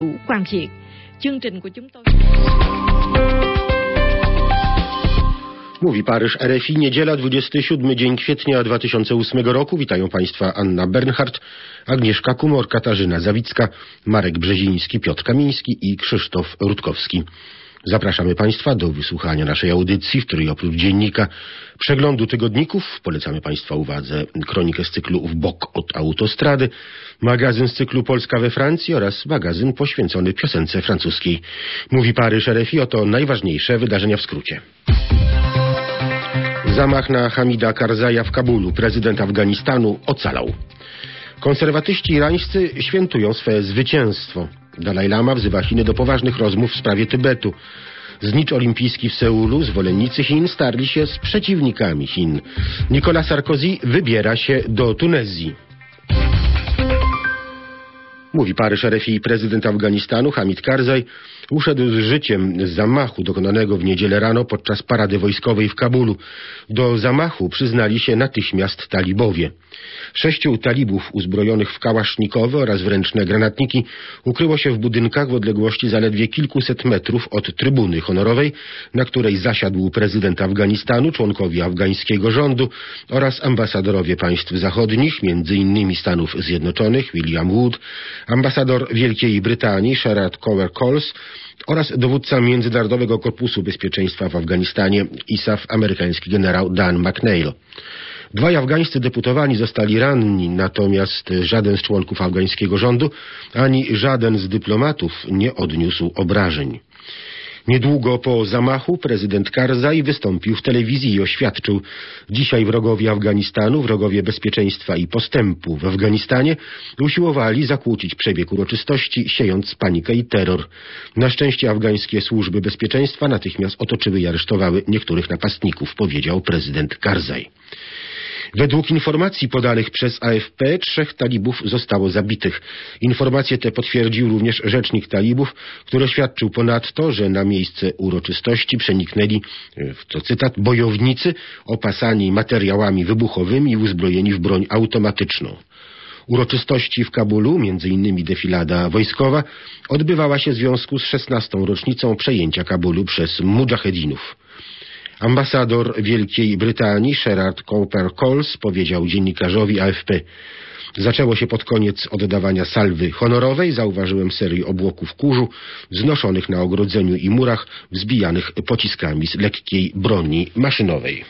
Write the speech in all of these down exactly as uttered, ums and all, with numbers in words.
Quan thiện. Chương trình của chúng tôi. Mówi Paryż, R F I, niedziela, dwudziesty siódmy dzień kwietnia dwa tysiące ósmego roku. Witają Państwa Anna Bernhardt, Agnieszka Kumor, Katarzyna Zawicka, Marek Brzeziński, Piotr Kamiński i Krzysztof Rutkowski. Zapraszamy Państwa do wysłuchania naszej audycji, w której oprócz dziennika przeglądu tygodników polecamy Państwa uwadze kronikę z cyklu W bok od autostrady, magazyn z cyklu Polska we Francji oraz magazyn poświęcony piosence francuskiej. Mówi Paryż, R F I, oto najważniejsze wydarzenia w skrócie. Zamach na Hamida Karzaja w Kabulu. Prezydent Afganistanu ocalał. Konserwatyści irańscy świętują swe zwycięstwo. Dalaj Lama wzywa Chiny do poważnych rozmów w sprawie Tybetu. Znicz olimpijski w Seulu. Zwolennicy Chin starli się z przeciwnikami Chin. Nicolas Sarkozy wybiera się do Tunezji. Mówi Paryż, R F I. Prezydent Afganistanu Hamid Karzaj uszedł z życiem z zamachu dokonanego w niedzielę rano podczas parady wojskowej w Kabulu. Do zamachu przyznali się natychmiast talibowie. Sześciu talibów uzbrojonych w kałasznikowe oraz w ręczne granatniki ukryło się w budynkach w odległości zaledwie kilkuset metrów od trybuny honorowej, na której zasiadł prezydent Afganistanu, członkowie afgańskiego rządu oraz ambasadorowie państw zachodnich, między innymi Stanów Zjednoczonych, William Wood, ambasador Wielkiej Brytanii, Sherard Cower-Coles oraz dowódca Międzynarodowego Korpusu Bezpieczeństwa w Afganistanie, I S A F, amerykański generał Dan McNeill. Dwaj afgańscy deputowani zostali ranni, natomiast żaden z członków afgańskiego rządu, ani żaden z dyplomatów nie odniósł obrażeń. Niedługo po zamachu prezydent Karzaj wystąpił w telewizji i oświadczył: dzisiaj wrogowie Afganistanu, wrogowie bezpieczeństwa i postępu w Afganistanie usiłowali zakłócić przebieg uroczystości, siejąc panikę i terror. Na szczęście afgańskie służby bezpieczeństwa natychmiast otoczyły i aresztowały niektórych napastników, powiedział prezydent Karzaj. Według informacji podanych przez A F P trzech talibów zostało zabitych. Informacje te potwierdził również rzecznik talibów, który oświadczył ponadto, że na miejsce uroczystości przeniknęli, to cytat, bojownicy opasani materiałami wybuchowymi i uzbrojeni w broń automatyczną. Uroczystości w Kabulu, między innymi defilada wojskowa, odbywała się w związku z szesnastą rocznicą przejęcia Kabulu przez mudżahedinów. Ambasador Wielkiej Brytanii Sherard Cower-Coles powiedział dziennikarzowi A F P: zaczęło się pod koniec oddawania salwy honorowej. Zauważyłem serię obłoków kurzu wznoszonych na ogrodzeniu i murach, wzbijanych pociskami z lekkiej broni maszynowej.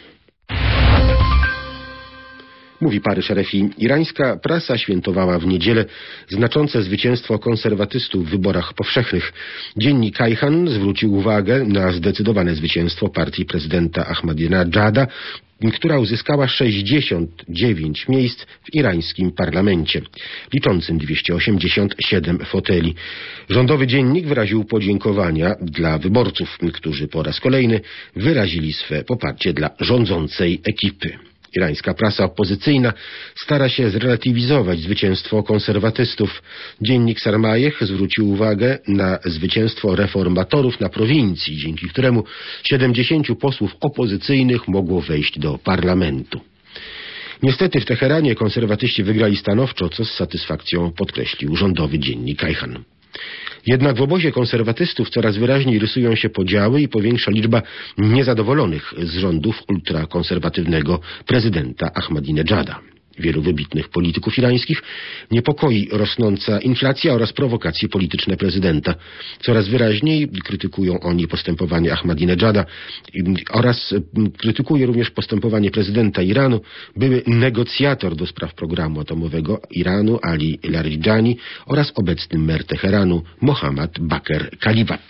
Mówi Paryż, R F I. Irańska prasa świętowała w niedzielę znaczące zwycięstwo konserwatystów w wyborach powszechnych. Dziennik Kayhan zwrócił uwagę na zdecydowane zwycięstwo partii prezydenta Ahmadinejada, która uzyskała sześćdziesiąt dziewięć miejsc w irańskim parlamencie, liczącym dwieście osiemdziesiąt siedem foteli. Rządowy dziennik wyraził podziękowania dla wyborców, którzy po raz kolejny wyrazili swe poparcie dla rządzącej ekipy. Irańska prasa opozycyjna stara się zrelatywizować zwycięstwo konserwatystów. Dziennik Sarmajeh zwrócił uwagę na zwycięstwo reformatorów na prowincji, dzięki któremu siedemdziesięciu posłów opozycyjnych mogło wejść do parlamentu. Niestety w Teheranie konserwatyści wygrali stanowczo, co z satysfakcją podkreślił rządowy dziennik Kayhan. Jednak w obozie konserwatystów coraz wyraźniej rysują się podziały i powiększa liczba niezadowolonych z rządów ultrakonserwatywnego prezydenta Ahmadinejada. Wielu wybitnych polityków irańskich niepokoi rosnąca inflacja oraz prowokacje polityczne prezydenta. Coraz wyraźniej krytykują oni postępowanie Ahmadinejada oraz krytykuje również postępowanie prezydenta Iranu, były negocjator do spraw programu atomowego Iranu Ali Larijani oraz obecny mer Teheranu Mohammad Bakr Kalibab.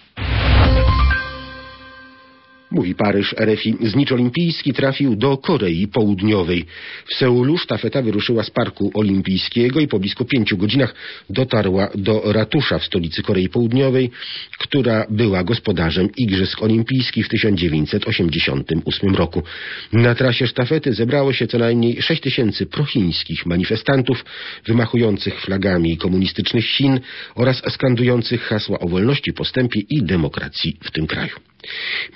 Mówi Paryż, R F I. Znicz olimpijski trafił do Korei Południowej. W Seulu sztafeta wyruszyła z Parku Olimpijskiego i po blisko pięciu godzinach dotarła do ratusza w stolicy Korei Południowej, która była gospodarzem Igrzysk Olimpijskich w tysiąc dziewięćset osiemdziesiątym ósmym roku. Na trasie sztafety zebrało się co najmniej sześć tysięcy prochińskich manifestantów wymachujących flagami komunistycznych Chin oraz skandujących hasła o wolności, postępie i demokracji w tym kraju. Manifestanci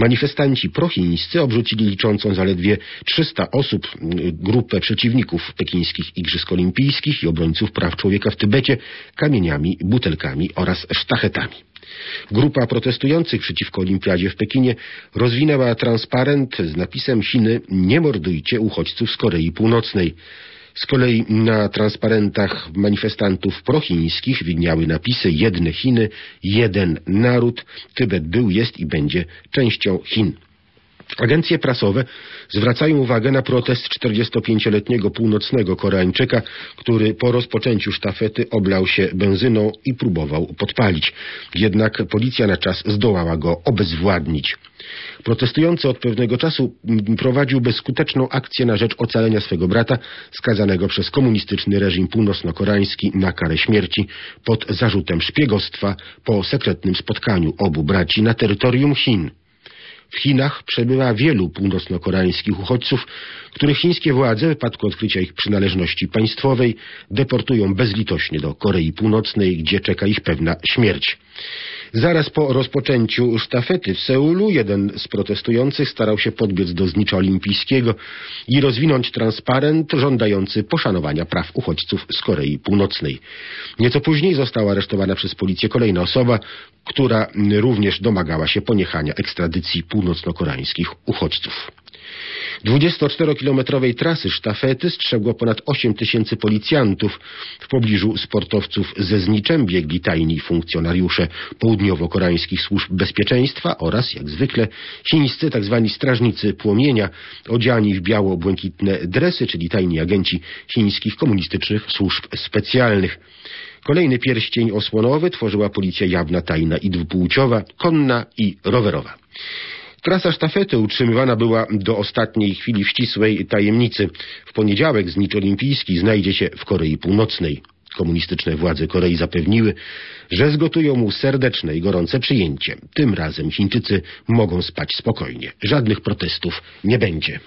protestanci prochińscy obrzucili liczącą zaledwie trzysta osób grupę przeciwników pekińskich Igrzysk Olimpijskich i obrońców praw człowieka w Tybecie kamieniami, butelkami oraz sztachetami. Grupa protestujących przeciwko olimpiadzie w Pekinie rozwinęła transparent z napisem Chiny nie mordujcie uchodźców z Korei Północnej. Z kolei na transparentach manifestantów prochińskich widniały napisy jedne Chiny, jeden naród, Tybet był, jest i będzie częścią Chin. Agencje prasowe zwracają uwagę na protest czterdziestopięcioletniego północnego Koreańczyka, który po rozpoczęciu sztafety oblał się benzyną i próbował podpalić. Jednak policja na czas zdołała go obezwładnić. Protestujący od pewnego czasu prowadził bezskuteczną akcję na rzecz ocalenia swego brata, skazanego przez komunistyczny reżim północno-koreański na karę śmierci pod zarzutem szpiegostwa po sekretnym spotkaniu obu braci na terytorium Chin. W Chinach przebywa wielu północno-koreańskich uchodźców, których chińskie władze w wypadku odkrycia ich przynależności państwowej deportują bezlitośnie do Korei Północnej, gdzie czeka ich pewna śmierć. Zaraz po rozpoczęciu sztafety w Seulu jeden z protestujących starał się podbiec do znicza olimpijskiego i rozwinąć transparent żądający poszanowania praw uchodźców z Korei Północnej. Nieco później została aresztowana przez policję kolejna osoba, która również domagała się poniechania ekstradycji północno-koreańskich uchodźców. dwudziestoczterokilometrowej trasy sztafety strzegło ponad osiem tysięcy policjantów. W pobliżu sportowców ze zniczem biegli tajni funkcjonariusze południowo-koreańskich służb bezpieczeństwa oraz, jak zwykle, chińscy tzw. strażnicy płomienia, odziani w biało-błękitne dresy, czyli tajni agenci chińskich komunistycznych służb specjalnych. Kolejny pierścień osłonowy tworzyła policja jawna, tajna i dwupłciowa, konna i rowerowa. Trasa sztafety utrzymywana była do ostatniej chwili w ścisłej tajemnicy. W poniedziałek znicz olimpijski znajdzie się w Korei Północnej. Komunistyczne władze Korei zapewniły, że zgotują mu serdeczne i gorące przyjęcie. Tym razem Chińczycy mogą spać spokojnie. Żadnych protestów nie będzie.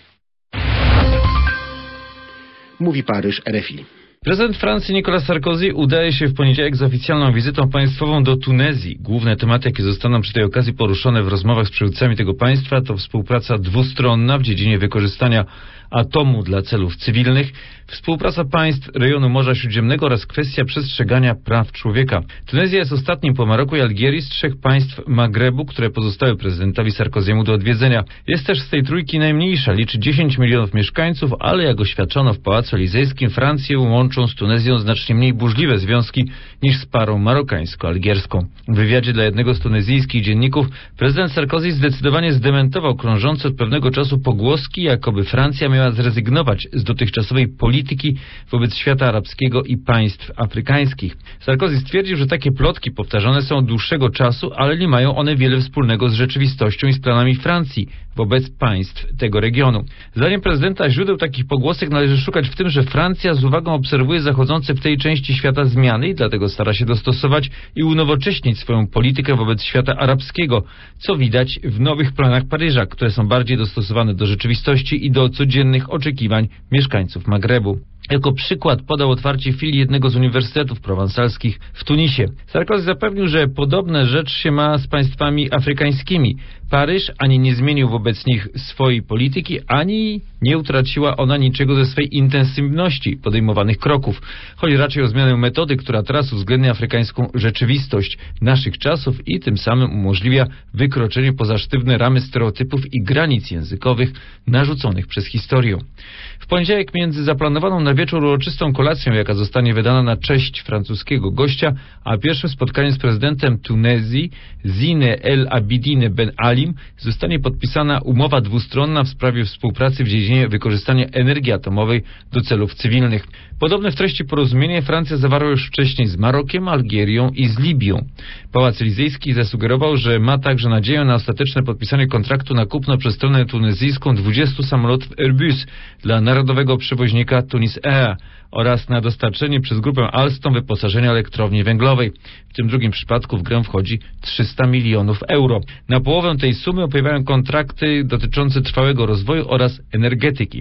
Mówi Paryż, R F I. Prezydent Francji Nicolas Sarkozy udaje się w poniedziałek z oficjalną wizytą państwową do Tunezji. Główne tematy, jakie zostaną przy tej okazji poruszone w rozmowach z przywódcami tego państwa, to współpraca dwustronna w dziedzinie wykorzystania atomu dla celów cywilnych, współpraca państw rejonu Morza Śródziemnego oraz kwestia przestrzegania praw człowieka. Tunezja jest ostatnim po Maroku i Algierii z trzech państw Magrebu, które pozostały prezydentowi Sarkozy'emu do odwiedzenia. Jest też z tej trójki najmniejsza, liczy dziesięć milionów mieszkańców, ale jak oświadczono w Pałacu Elizejskim, Francję łączą z Tunezją znacznie mniej burzliwe związki niż z parą marokańsko-algierską. W wywiadzie dla jednego z tunezyjskich dzienników prezydent Sarkozy zdecydowanie zdementował krążące od pewnego czasu pogłoski, jakoby Francja miała zrezygnować z dotychczasowej polityki wobec świata arabskiego i państw afrykańskich. Sarkozy stwierdził, że takie plotki powtarzane są od dłuższego czasu, ale nie mają one wiele wspólnego z rzeczywistością i z planami Francji wobec państw tego regionu. Zdaniem prezydenta źródeł takich pogłosek należy szukać w tym, że Francja z uwagą obserwuje zachodzące w tej części świata zmiany i dlatego stara się dostosować i unowocześnić swoją politykę wobec świata arabskiego, co widać w nowych planach Paryża, które są bardziej dostosowane do rzeczywistości i do codziennych oczekiwań mieszkańców Magrebu. Jako przykład podał otwarcie filii jednego z uniwersytetów prowansalskich w Tunisie. Sarkozy zapewnił, że podobna rzecz się ma z państwami afrykańskimi. Paryż ani nie zmienił wobec nich swojej polityki, ani nie utraciła ona niczego ze swej intensywności podejmowanych kroków. Chodzi raczej o zmianę metody, która teraz uwzględnia afrykańską rzeczywistość naszych czasów i tym samym umożliwia wykroczenie poza sztywne ramy stereotypów i granic językowych narzuconych przez historię. W poniedziałek między zaplanowaną na wieczór uroczystą kolacją, jaka zostanie wydana na cześć francuskiego gościa, a pierwszym spotkaniem z prezydentem Tunezji Zine El Abidine Ben Alim zostanie podpisana umowa dwustronna w sprawie współpracy w dziedzinie wykorzystania energii atomowej do celów cywilnych. Podobne w treści porozumienie Francja zawarła już wcześniej z Marokiem, Algierią i z Libią. Pałac Elizejski zasugerował, że ma także nadzieję na ostateczne podpisanie kontraktu na kupno przez stronę tunezyjską dwudziestu samolotów Airbus dla narodowego przewoźnika Tunis Air oraz na dostarczenie przez grupę Alstom wyposażenia elektrowni węglowej. W tym drugim przypadku w grę wchodzi trzysta milionów euro. Na połowę tej sumy opiewają kontrakty dotyczące trwałego rozwoju oraz energetyki.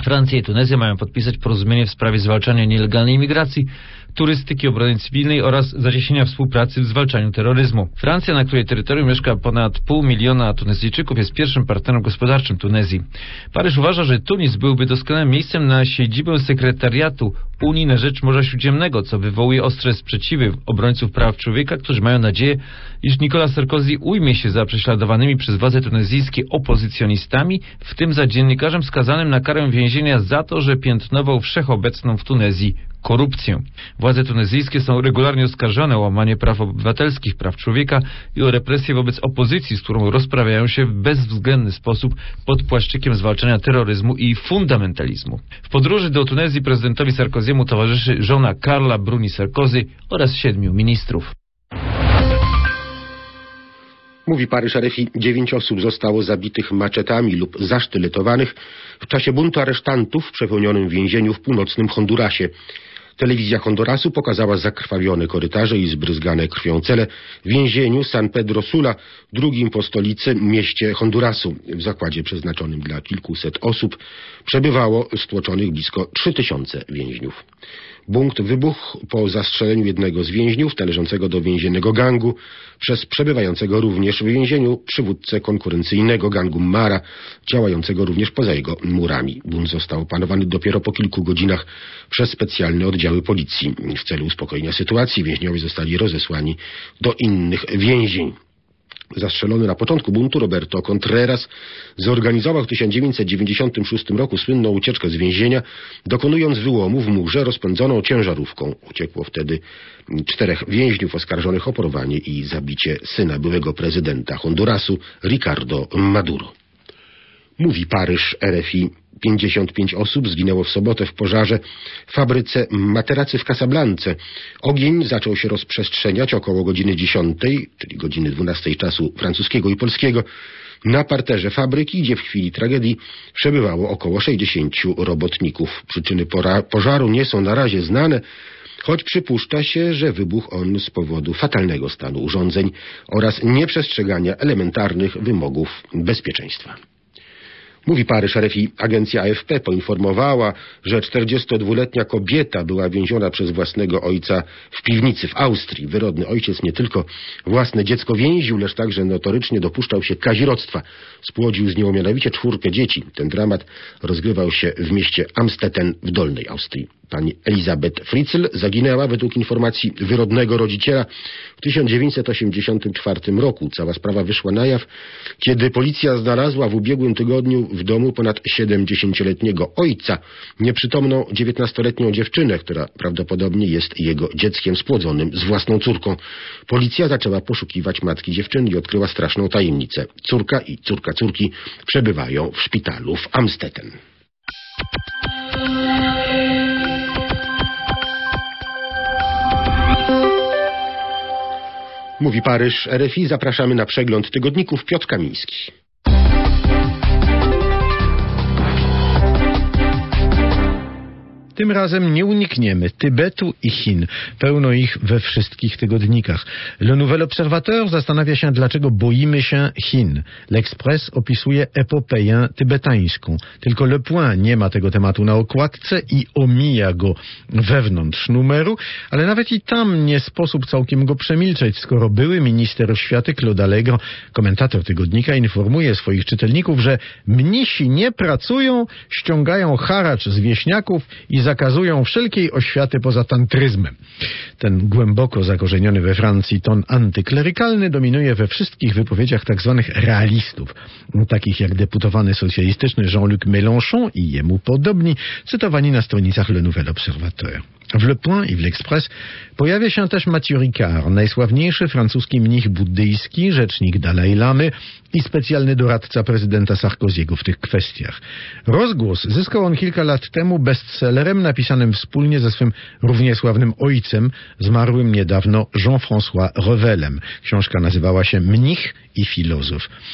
Francja i Tunezja mają podpisać porozumienie w sprawie zwalczania nielegalnej imigracji, turystyki, obrony cywilnej oraz zacieśnienia współpracy w zwalczaniu terroryzmu. Francja, na której terytorium mieszka ponad pół miliona Tunezyjczyków, jest pierwszym partnerem gospodarczym Tunezji. Paryż uważa, że Tunis byłby doskonałym miejscem na siedzibę sekretariatu Unii na rzecz Morza Śródziemnego, co wywołuje ostre sprzeciwy obrońców praw człowieka, którzy mają nadzieję, iż Nicolas Sarkozy ujmie się za prześladowanymi przez władze tunezyjskie opozycjonistami, w tym za dziennikarzem skazanym na karę więzienia za to, że piętnował wszechobecną w Tunezji korupcję. Władze tunezyjskie są regularnie oskarżane o łamanie praw obywatelskich, praw człowieka i o represję wobec opozycji, z którą rozprawiają się w bezwzględny sposób pod płaszczykiem zwalczania terroryzmu i fundamentalizmu. W podróży do Tunezji prezydentowi Sarkozy'emu towarzyszy żona Karla Bruni Sarkozy oraz siedmiu ministrów. Mówi Paryż R F I, dziewięć osób zostało zabitych maczetami lub zasztyletowanych w czasie buntu aresztantów w przepełnionym więzieniu w północnym Hondurasie. Telewizja Hondurasu pokazała zakrwawione korytarze i zbryzgane krwią cele w więzieniu San Pedro Sula, drugim po stolicy mieście Hondurasu. W zakładzie przeznaczonym dla kilkuset osób przebywało stłoczonych blisko trzy tysiące więźniów. Bunt wybuchł po zastrzeleniu jednego z więźniów należącego do więziennego gangu przez przebywającego również w więzieniu przywódcę konkurencyjnego gangu Mara, działającego również poza jego murami. Bunt został opanowany dopiero po kilku godzinach przez specjalne oddziały policji. W celu uspokojenia sytuacji więźniowie zostali rozesłani do innych więzień. Zastrzelony na początku buntu Roberto Contreras zorganizował w tysiąc dziewięćset dziewięćdziesiątym szóstym roku słynną ucieczkę z więzienia, dokonując wyłomu w murze rozpędzoną ciężarówką. Uciekło wtedy czterech więźniów oskarżonych o porwanie i zabicie syna byłego prezydenta Hondurasu, Ricardo Maduro. Mówi Paryż R F I. pięćdziesiąt pięć osób zginęło w sobotę w pożarze w fabryce materacy w Casablance. Ogień zaczął się rozprzestrzeniać około godziny dziesiątej, czyli godziny dwunastej czasu francuskiego i polskiego, na parterze fabryki, gdzie w chwili tragedii przebywało około sześćdziesięciu robotników. Przyczyny pożaru nie są na razie znane, choć przypuszcza się, że wybuchł on z powodu fatalnego stanu urządzeń oraz nieprzestrzegania elementarnych wymogów bezpieczeństwa. Mówi Paryż R F I. Agencja A F P poinformowała, że czterdziestodwuletnia kobieta była więziona przez własnego ojca w piwnicy w Austrii. Wyrodny ojciec nie tylko własne dziecko więził, lecz także notorycznie dopuszczał się kazirodztwa. Spłodził z nią mianowicie czwórkę dzieci. Ten dramat rozgrywał się w mieście Amstetten w Dolnej Austrii. Pani Elisabeth Fritzl zaginęła według informacji wyrodnego rodziciela w tysiąc dziewięćset osiemdziesiątym czwartym roku. Cała sprawa wyszła na jaw, kiedy policja znalazła w ubiegłym tygodniu w domu ponad siedemdziesięcioletniego ojca nieprzytomną dziewiętnastoletnią dziewczynę, która prawdopodobnie jest jego dzieckiem spłodzonym z własną córką. Policja zaczęła poszukiwać matki dziewczyny i odkryła straszną tajemnicę. Córka i córka córki przebywają w szpitalu w Amstetten. Mówi Paryż R F I. Zapraszamy na przegląd tygodników. Piotr Kamiński. Tym razem nie unikniemy Tybetu i Chin. Pełno ich we wszystkich tygodnikach. Le Nouvel Observateur zastanawia się, dlaczego boimy się Chin. L'Express opisuje epopeję tybetańską. Tylko Le Point nie ma tego tematu na okładce i omija go wewnątrz numeru, ale nawet i tam nie sposób całkiem go przemilczeć, skoro były minister oświaty Claude Allegro, komentator tygodnika, informuje swoich czytelników, że mnisi nie pracują, ściągają haracz z wieśniaków i zakazują wszelkiej oświaty poza tantryzmem. Ten głęboko zakorzeniony we Francji ton antyklerykalny dominuje we wszystkich wypowiedziach tzw. realistów, takich jak deputowany socjalistyczny Jean-Luc Mélenchon i jemu podobni, cytowani na stronicach Le Nouvel Observateur. W Le Point i w L'Express pojawia się też Mathieu Ricard, najsławniejszy francuski mnich buddyjski, rzecznik Dalai Lamy i specjalny doradca prezydenta Sarkozy'ego w tych kwestiach. Rozgłos zyskał on kilka lat temu bestsellerem napisanym wspólnie ze swym równie sławnym ojcem, zmarłym niedawno Jean-François Revelem. Książka nazywała się Mnich i filozof.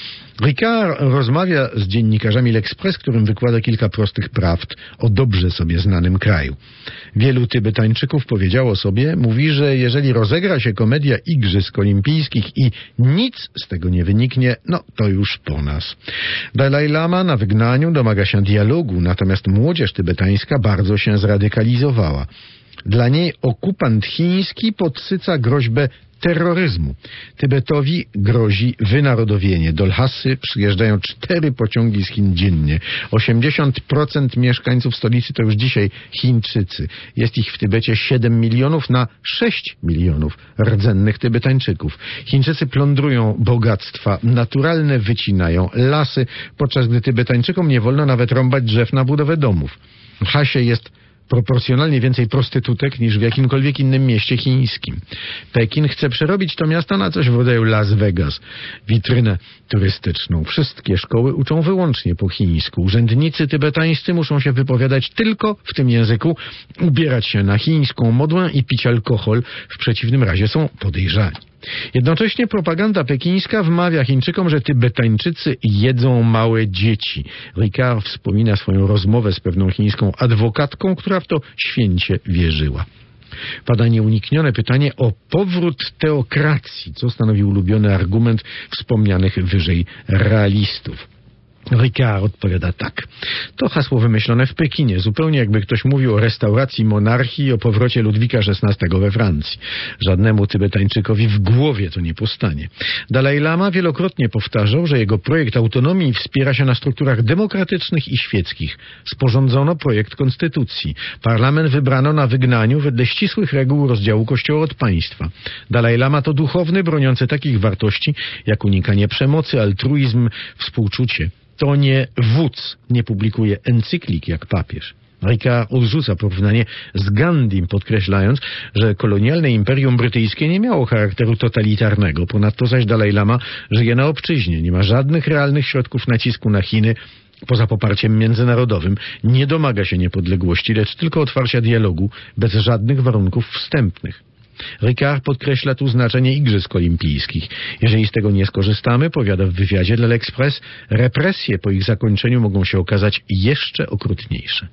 Ricard rozmawia z dziennikarzami L'Express, którym wykłada kilka prostych prawd o dobrze sobie znanym kraju. Wielu Tybetańczyków powiedziało sobie, mówi, że jeżeli rozegra się komedia Igrzysk Olimpijskich i nic z tego nie wyniknie, no to już po nas. Dalaj Lama na wygnaniu domaga się dialogu, natomiast młodzież tybetańska bardzo się zradykalizowała. Dla niej okupant chiński podsyca groźbę terroryzmu. Tybetowi grozi wynarodowienie. Do Lhasy przyjeżdżają cztery pociągi z Chin dziennie. osiemdziesiąt procent mieszkańców stolicy to już dzisiaj Chińczycy. Jest ich w Tybecie siedem milionów na sześć milionów rdzennych Tybetańczyków. Chińczycy plądrują bogactwa naturalne, wycinają lasy, podczas gdy Tybetańczykom nie wolno nawet rąbać drzew na budowę domów. W Lhasie jest proporcjonalnie więcej prostytutek niż w jakimkolwiek innym mieście chińskim. Pekin chce przerobić to miasto na coś w rodzaju Las Vegas, witrynę turystyczną. Wszystkie szkoły uczą wyłącznie po chińsku. Urzędnicy tybetańscy muszą się wypowiadać tylko w tym języku, ubierać się na chińską modłę i pić alkohol. W przeciwnym razie są podejrzani. Jednocześnie propaganda pekińska wmawia Chińczykom, że Tybetańczycy jedzą małe dzieci. Ricard wspomina swoją rozmowę z pewną chińską adwokatką, która w to święcie wierzyła. Pada nieuniknione pytanie o powrót teokracji, co stanowi ulubiony argument wspomnianych wyżej realistów. Ricard odpowiada tak. To hasło wymyślone w Pekinie, zupełnie jakby ktoś mówił o restauracji monarchii i o powrocie Ludwika szesnastego we Francji. Żadnemu Tybetańczykowi w głowie to nie postanie. Dalaj Lama wielokrotnie powtarzał, że jego projekt autonomii wspiera się na strukturach demokratycznych i świeckich. Sporządzono projekt konstytucji. Parlament wybrano na wygnaniu wedle ścisłych reguł rozdziału Kościoła od państwa. Dalaj Lama to duchowny broniący takich wartości jak unikanie przemocy, altruizm, współczucie. To nie wódz nie publikuje encyklik jak papież. Ricard odrzuca porównanie z Gandhim, podkreślając, że kolonialne imperium brytyjskie nie miało charakteru totalitarnego. Ponadto zaś Dalaj Lama żyje na obczyźnie, nie ma żadnych realnych środków nacisku na Chiny, poza poparciem międzynarodowym, nie domaga się niepodległości, lecz tylko otwarcia dialogu, bez żadnych warunków wstępnych. Ricard podkreśla tu znaczenie Igrzysk Olimpijskich. Jeżeli z tego nie skorzystamy, powiada w wywiadzie dla L'Express, represje po ich zakończeniu mogą się okazać jeszcze okrutniejsze.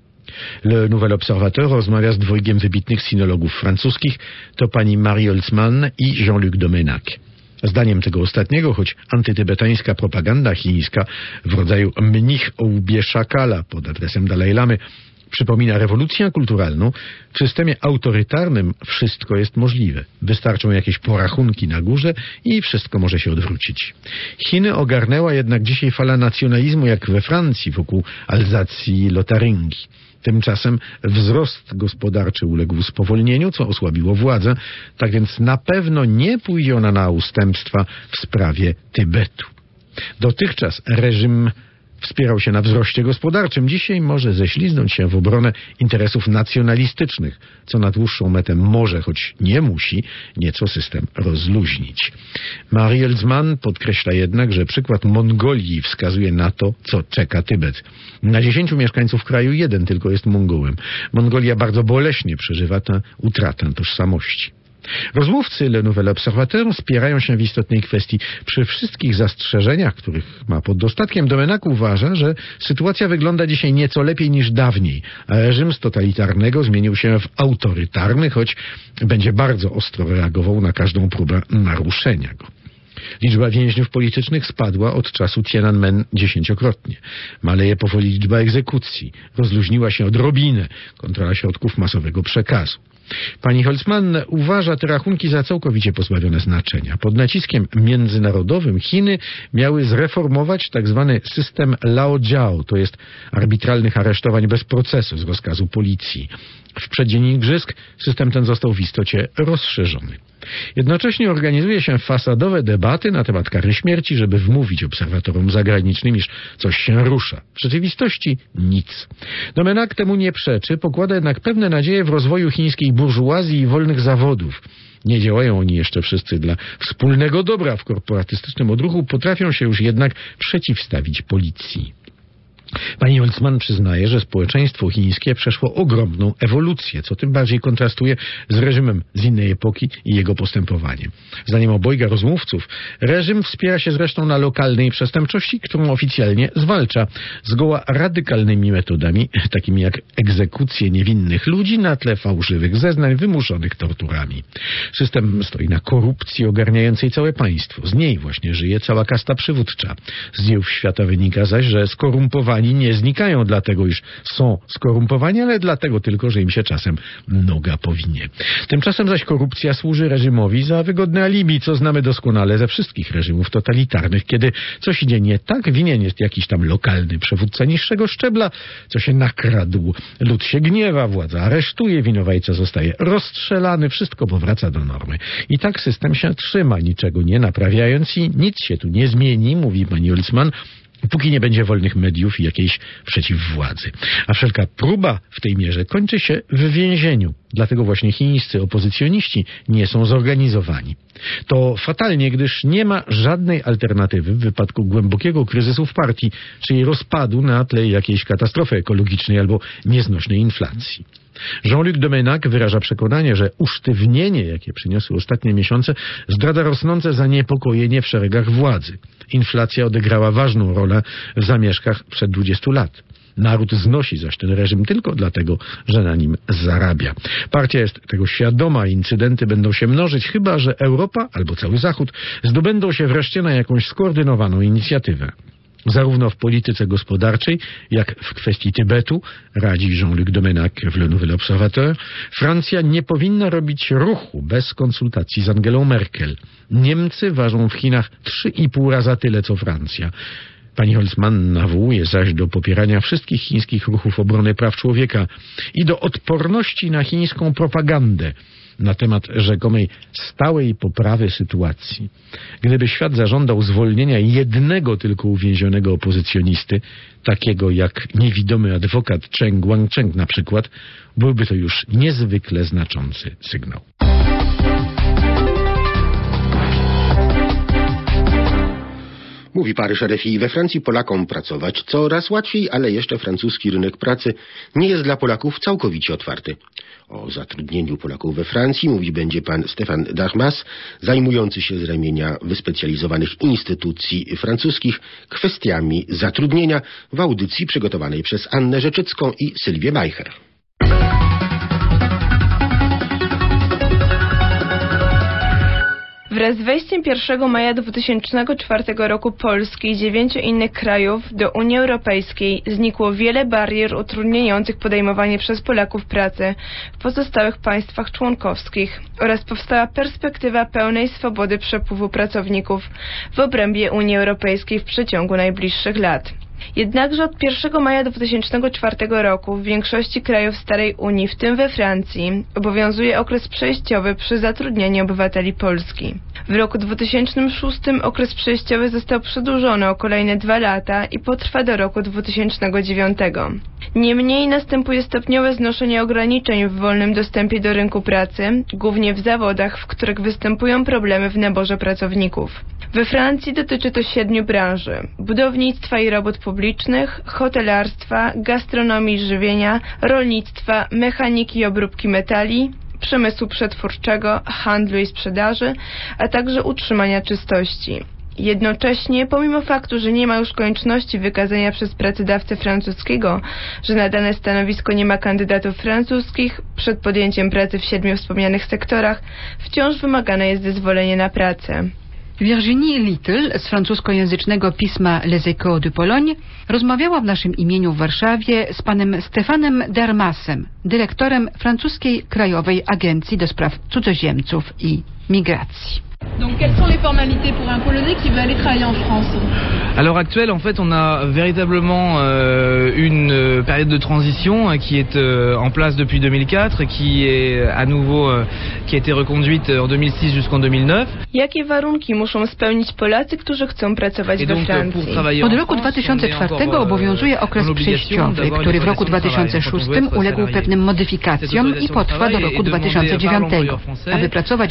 Le Nouvel Observateur rozmawia z dwojgiem wybitnych sinologów francuskich, to pani Marie Holtzmann i Jean-Luc Domenac. Zdaniem tego ostatniego, choć antytybetańska propaganda chińska w rodzaju mnich o łbie szakala pod adresem Dalaj Lamy przypomina rewolucję kulturalną, w systemie autorytarnym wszystko jest możliwe. Wystarczą jakieś porachunki na górze i wszystko może się odwrócić. Chiny ogarnęła jednak dzisiaj fala nacjonalizmu jak we Francji wokół Alzacji i Lotaryngii. Tymczasem wzrost gospodarczy uległ spowolnieniu, co osłabiło władzę, tak więc na pewno nie pójdzie ona na ustępstwa w sprawie Tybetu. Dotychczas reżim wspierał się na wzroście gospodarczym. Dzisiaj może ześliznąć się w obronę interesów nacjonalistycznych, co na dłuższą metę może, choć nie musi, nieco system rozluźnić. Marie Holtzmann podkreśla jednak, że przykład Mongolii wskazuje na to, co czeka Tybet. Na dziesięciu mieszkańców kraju jeden tylko jest Mongołem. Mongolia bardzo boleśnie przeżywa tę utratę tożsamości. Rozmówcy Le Nouvel Observateur spierają się w istotnej kwestii. Przy wszystkich zastrzeżeniach, których ma pod dostatkiem, Domenac uważa, że sytuacja wygląda dzisiaj nieco lepiej niż dawniej, a reżim z totalitarnego zmienił się w autorytarny, choć będzie bardzo ostro reagował na każdą próbę naruszenia go. Liczba więźniów politycznych spadła od czasu Tiananmen dziesięciokrotnie. Maleje powoli liczba egzekucji. Rozluźniła się odrobinę kontrola środków masowego przekazu. Pani Holtzmann uważa te rachunki za całkowicie pozbawione znaczenia. Pod naciskiem międzynarodowym Chiny miały zreformować tzw. system Lao Jiao, to jest arbitralnych aresztowań bez procesu z rozkazu policji. W przeddzień igrzysk system ten został w istocie rozszerzony. Jednocześnie organizuje się fasadowe debaty na temat kary śmierci, żeby wmówić obserwatorom zagranicznym, iż coś się rusza. W rzeczywistości nic. Domenac temu nie przeczy, pokłada jednak pewne nadzieje w rozwoju chińskiej burżuazji i wolnych zawodów. Nie działają oni jeszcze wszyscy dla wspólnego dobra w korporatystycznym odruchu, potrafią się już jednak przeciwstawić policji. Pani Holzmann przyznaje, że społeczeństwo chińskie przeszło ogromną ewolucję, co tym bardziej kontrastuje z reżimem z innej epoki i jego postępowaniem. Zdaniem obojga rozmówców, reżim wspiera się zresztą na lokalnej przestępczości, którą oficjalnie zwalcza zgoła radykalnymi metodami, takimi jak egzekucje niewinnych ludzi na tle fałszywych zeznań wymuszonych torturami. System stoi na korupcji ogarniającej całe państwo. Z niej właśnie żyje cała kasta przywódcza. Z dziejów świata wynika zaś, że skorumpowani nie znikają dlatego, iż są skorumpowani, ale dlatego tylko, że im się czasem noga powinie. Tymczasem zaś korupcja służy reżimowi za wygodne alibi, co znamy doskonale ze wszystkich reżimów totalitarnych. Kiedy coś idzie nie tak, winien jest jakiś tam lokalny przywódca niższego szczebla, co się nakradł. Lud się gniewa, władza aresztuje, winowajca zostaje rozstrzelany, wszystko powraca do normy. I tak system się trzyma, niczego nie naprawiając i nic się tu nie zmieni, mówi pani Holzmann, póki nie będzie wolnych mediów i jakiejś przeciwwładzy. A wszelka próba w tej mierze kończy się w więzieniu. Dlatego właśnie chińscy opozycjoniści nie są zorganizowani. To fatalnie, gdyż nie ma żadnej alternatywy w wypadku głębokiego kryzysu w partii, czy jej rozpadu na tle jakiejś katastrofy ekologicznej albo nieznośnej inflacji. Jean-Luc Domenach wyraża przekonanie, że usztywnienie, jakie przyniosły ostatnie miesiące, zdradza rosnące zaniepokojenie w szeregach władzy. Inflacja odegrała ważną rolę w zamieszkach przed dwudziestu lat. Naród znosi zaś ten reżim tylko dlatego, że na nim zarabia. Partia jest tego świadoma, incydenty będą się mnożyć, chyba że Europa albo cały Zachód zdobędą się wreszcie na jakąś skoordynowaną inicjatywę. Zarówno w polityce gospodarczej, jak w kwestii Tybetu, radzi Jean-Luc Domenach w Le Nouvel Observateur, Francja nie powinna robić ruchu bez konsultacji z Angelą Merkel. Niemcy ważą w Chinach trzy i pół raza tyle, co Francja. Pani Holzmann nawołuje zaś do popierania wszystkich chińskich ruchów obrony praw człowieka i do odporności na chińską propagandę na temat rzekomej stałej poprawy sytuacji. Gdyby świat zażądał zwolnienia jednego tylko uwięzionego opozycjonisty, takiego jak niewidomy adwokat Cheng Guangcheng na przykład, byłby to już niezwykle znaczący sygnał. Mówi Paryż R F I, we Francji Polakom pracować coraz łatwiej, ale jeszcze francuski rynek pracy nie jest dla Polaków całkowicie otwarty. O zatrudnieniu Polaków we Francji mówi będzie pan Stéphane Darmas, zajmujący się z ramienia wyspecjalizowanych instytucji francuskich kwestiami zatrudnienia w audycji przygotowanej przez Annę Rzeczycką i Sylwię Majcher. Wraz z wejściem pierwszego maja dwa tysiące czwartego roku Polski i dziewięciu innych krajów do Unii Europejskiej znikło wiele barier utrudniających podejmowanie przez Polaków pracy w pozostałych państwach członkowskich oraz powstała perspektywa pełnej swobody przepływu pracowników w obrębie Unii Europejskiej w przeciągu najbliższych lat. Jednakże od pierwszego maja dwa tysiące czwartego roku w większości krajów Starej Unii, w tym we Francji, obowiązuje okres przejściowy przy zatrudnianiu obywateli Polski. W roku dwa tysiące szóstym okres przejściowy został przedłużony o kolejne dwa lata i potrwa do roku dwa tysiące dziewiątego. Niemniej następuje stopniowe znoszenie ograniczeń w wolnym dostępie do rynku pracy, głównie w zawodach, w których występują problemy w naborze pracowników. We Francji dotyczy to siedmiu branży: budownictwa i robót publicznych, hotelarstwa, gastronomii i żywienia, rolnictwa, mechaniki i obróbki metali, przemysłu przetwórczego, handlu i sprzedaży, a także utrzymania czystości. Jednocześnie, pomimo faktu, że nie ma już konieczności wykazania przez pracodawcę francuskiego, że na dane stanowisko nie ma kandydatów francuskich, przed podjęciem pracy w siedmiu wspomnianych sektorach wciąż wymagane jest zezwolenie na pracę. Virginie Little z francuskojęzycznego pisma Les Échos de Pologne rozmawiała w naszym imieniu w Warszawie z panem Stéphanem Darmasem, dyrektorem francuskiej Krajowej Agencji do Spraw Cudzoziemców i Migracji. Donc quelles sont les formalités pour un Polonais qui veut aller travailler en France? À l'heure actuelle, en fait, on a véritablement euh, une euh, période de transition euh, qui est euh, en place depuis deux mille quatre, qui est à nouveau euh, qui a été reconduite en deux mille six jusqu'en deux mille neuf. Jakie warunki muszą spełnić Polacy, którzy chcą pracować we Francji? Od roku dwa tysiące czwartego obowiązuje okres przejściowy, który w roku dwa tysiące szóstym uległ pewnym modyfikacjom i potrwa do roku dwa tysiące dziewiątego. Aby pracować we Francji,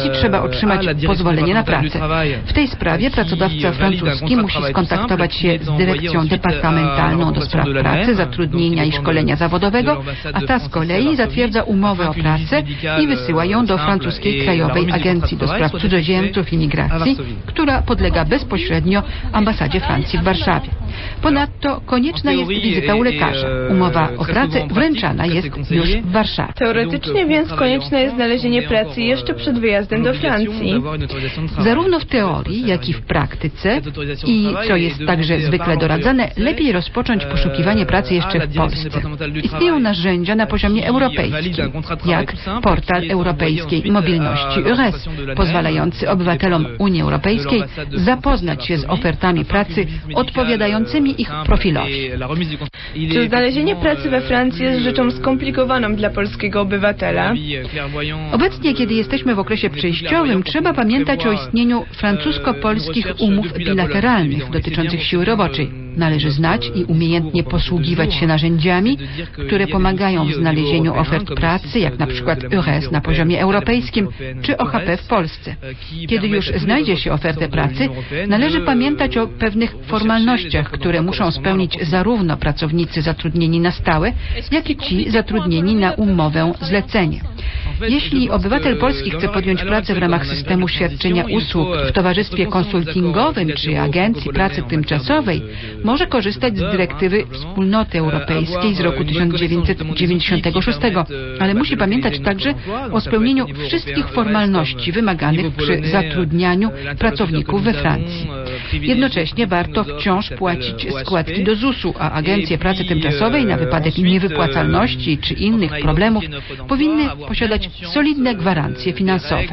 Francji trzeba otrzymać pozwolenie na pracę. W tej sprawie pracodawca francuski musi skontaktować się z dyrekcją departamentalną do spraw pracy, zatrudnienia i szkolenia zawodowego, a ta z kolei zatwierdza umowę o pracę i wysyła ją do francuskiej Krajowej Agencji do Spraw Cudzoziemców i Migracji, która podlega bezpośrednio ambasadzie Francji w Warszawie. Ponadto konieczna jest wizyta u lekarza. Umowa o pracę wręczana jest już w Warszawie. Teoretycznie więc konieczne jest znalezienie pracy jeszcze przed wyjazdem do Francji. Zarówno w teorii, jak i w praktyce i, co jest także zwykle doradzane, lepiej rozpocząć poszukiwanie pracy jeszcze w Polsce. Istnieją narzędzia na poziomie europejskim, jak portal Europejskiej Mobilności EURES, pozwalający obywatelom Unii Europejskiej zapoznać się z ofertami pracy odpowiadającymi ich profilowi. Czy znalezienie pracy we Francji jest rzeczą skomplikowaną dla polskiego obywatela? Obecnie, kiedy jesteśmy w okresie przejściowym, trzeba pamiętać o istnieniu francusko-polskich umów bilateralnych dotyczących siły roboczej. Należy znać i umiejętnie posługiwać się narzędziami, które pomagają w znalezieniu ofert pracy, jak na przykład EURES na poziomie europejskim, czy O H P w Polsce. Kiedy już znajdzie się ofertę pracy, należy pamiętać o pewnych formalnościach, które muszą spełnić zarówno pracownicy zatrudnieni na stałe, jak i ci zatrudnieni na umowę zlecenie. Jeśli obywatel polski chce podjąć pracę w ramach systemu świadczenia usług w towarzystwie konsultingowym czy agencji pracy tymczasowej, może korzystać z dyrektywy Wspólnoty Europejskiej z roku tysiąc dziewięćset dziewięćdziesiątego szóstego, ale musi pamiętać także o spełnieniu wszystkich formalności wymaganych przy zatrudnianiu pracowników we Francji. Jednocześnie warto wciąż płacić składki do zusu, a agencje pracy tymczasowej na wypadek niewypłacalności czy innych problemów powinny posiadać solidne gwarancje finansowe.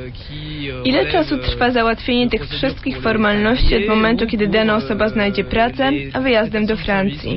Ile czasu trwa załatwienie tych wszystkich formalności od momentu, kiedy dana osoba znajdzie pracę, a wyjazdem do Francji?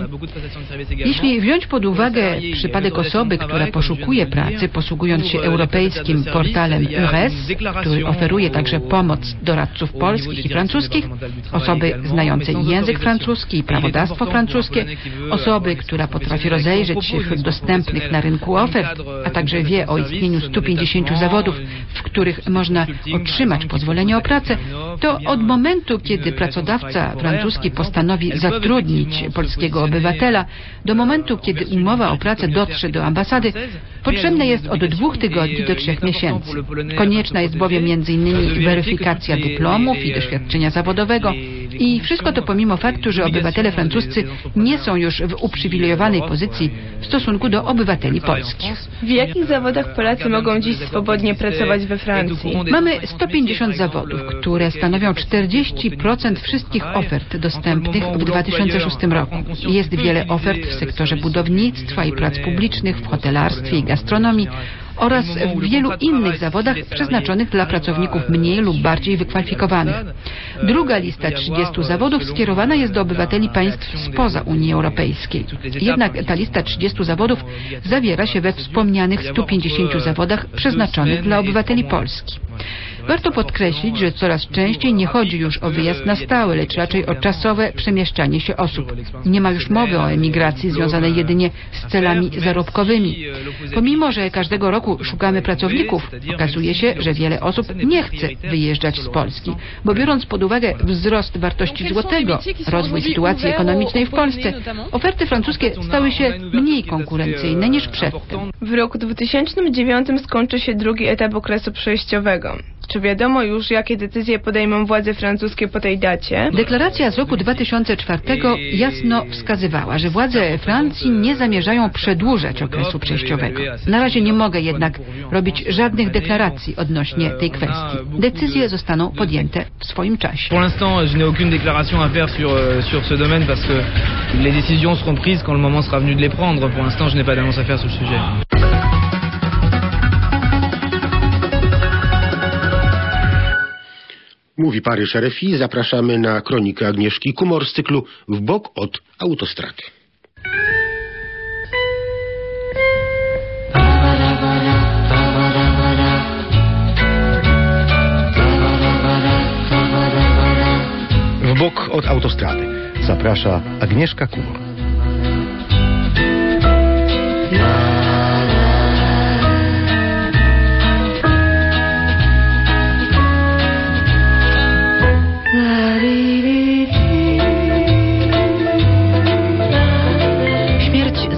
Jeśli wziąć pod uwagę przypadek osoby, która poszukuje pracy, posługując się europejskim portalem EURES, który oferuje także pomoc doradców polskich i francuskich, osoby znającej język francuski i prawodawstwo francuskie, osoby, która potrafi rozejrzeć się wśród dostępnych na rynku ofert, a także wie o istnieniu stu pięćdziesięciu zawodów, w których można otrzymać pozwolenie o pracę, to od momentu, kiedy pracodawca francuski postanowi zatrudnić polskiego obywatela, do momentu, kiedy umowa o pracę dotrze do ambasady, potrzebne jest od dwóch tygodni do trzech miesięcy. Konieczna jest bowiem między innymi weryfikacja dyplomów i doświadczenia zawodowego i wszystko to pomimo faktu, że obywatele francuscy nie są już w uprzywilejowanej pozycji w stosunku do obywateli polskich. W jakich zawodach Polacy mogą dziś swobodnie pracować we Francji? Mamy sto pięćdziesiąt zawodów, które stanowią czterdzieści procent wszystkich ofert dostępnych w dwa tysiące szóstym roku. Jest wiele ofert w sektorze budownictwa i prac publicznych, w hotelarstwie i gastronomii oraz w wielu innych zawodach przeznaczonych dla pracowników mniej lub bardziej wykwalifikowanych. Druga lista trzydziestu zawodów skierowana jest do obywateli państw spoza Unii Europejskiej. Jednak ta lista trzydziestu zawodów zawiera się we wspomnianych stu pięćdziesięciu zawodach przeznaczonych dla obywateli Polski. Warto podkreślić, że coraz częściej nie chodzi już o wyjazd na stałe, lecz raczej o czasowe przemieszczanie się osób. Nie ma już mowy o emigracji związanej jedynie z celami zarobkowymi. Pomimo, że każdego roku szukamy pracowników, okazuje się, że wiele osób nie chce wyjeżdżać z Polski, bo biorąc pod uwagę wzrost wartości złotego, rozwój sytuacji ekonomicznej w Polsce, oferty francuskie stały się mniej konkurencyjne niż przedtem. W roku dwa tysiące dziewiątym skończy się drugi etap okresu przejściowego. Czy wiadomo już, jakie decyzje podejmą władze francuskie po tej dacie? Deklaracja z roku dwa tysiące czwartego jasno wskazywała, że władze Francji nie zamierzają przedłużać okresu przejściowego. Na razie nie mogę jednak robić żadnych deklaracji odnośnie tej kwestii. Decyzje zostaną podjęte w swoim czasie. Pour l'instant, je n'ai aucune déclaration à faire sur sur ce domaine parce que les décisions seront prises quand le moment sera venu de les prendre. Pour l'instant, je n'ai pas d'annonce à faire sur le sujet. Mówi Paryż R F I. Zapraszamy na kronikę Agnieszki Kumor z cyklu W bok od autostrady. W bok od autostrady zaprasza Agnieszka Kumor.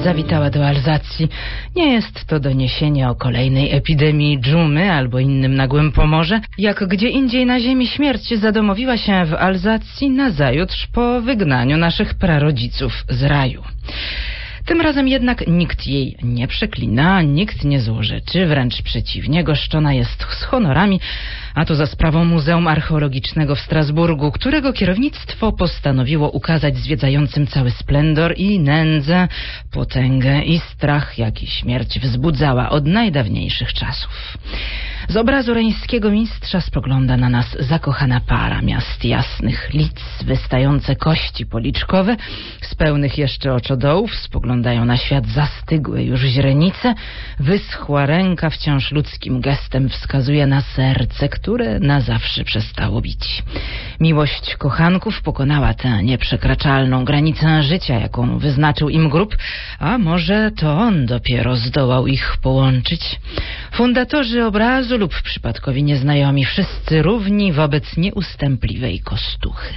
zawitała do Alzacji. Nie jest to doniesienie o kolejnej epidemii dżumy albo innym nagłym pomorze, jak gdzie indziej na ziemi śmierć zadomowiła się w Alzacji nazajutrz po wygnaniu naszych prarodziców z raju. Tym razem jednak nikt jej nie przeklina, nikt nie złorzeczy, wręcz przeciwnie, goszczona jest z honorami, a to za sprawą Muzeum Archeologicznego w Strasburgu, którego kierownictwo postanowiło ukazać zwiedzającym cały splendor i nędzę, potęgę i strach, jaki śmierć wzbudzała od najdawniejszych czasów. Z obrazu reńskiego mistrza spogląda na nas zakochana para miast jasnych, lic, wystające kości policzkowe, z pełnych jeszcze oczodołów spoglądają na świat zastygłe już źrenice, wyschła ręka wciąż ludzkim gestem wskazuje na serce, które na zawsze przestało bić. Miłość kochanków pokonała tę nieprzekraczalną granicę życia, jaką wyznaczył im grób, a może to on dopiero zdołał ich połączyć. Fundatorzy obrazu lub przypadkowi nieznajomi, wszyscy równi wobec nieustępliwej kostuchy.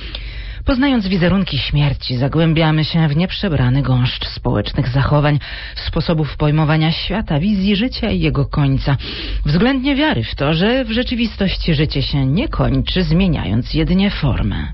Poznając wizerunki śmierci, zagłębiamy się w nieprzebrany gąszcz społecznych zachowań, sposobów pojmowania świata, wizji życia i jego końca, względnie wiary w to, że w rzeczywistości życie się nie kończy, zmieniając jedynie formę.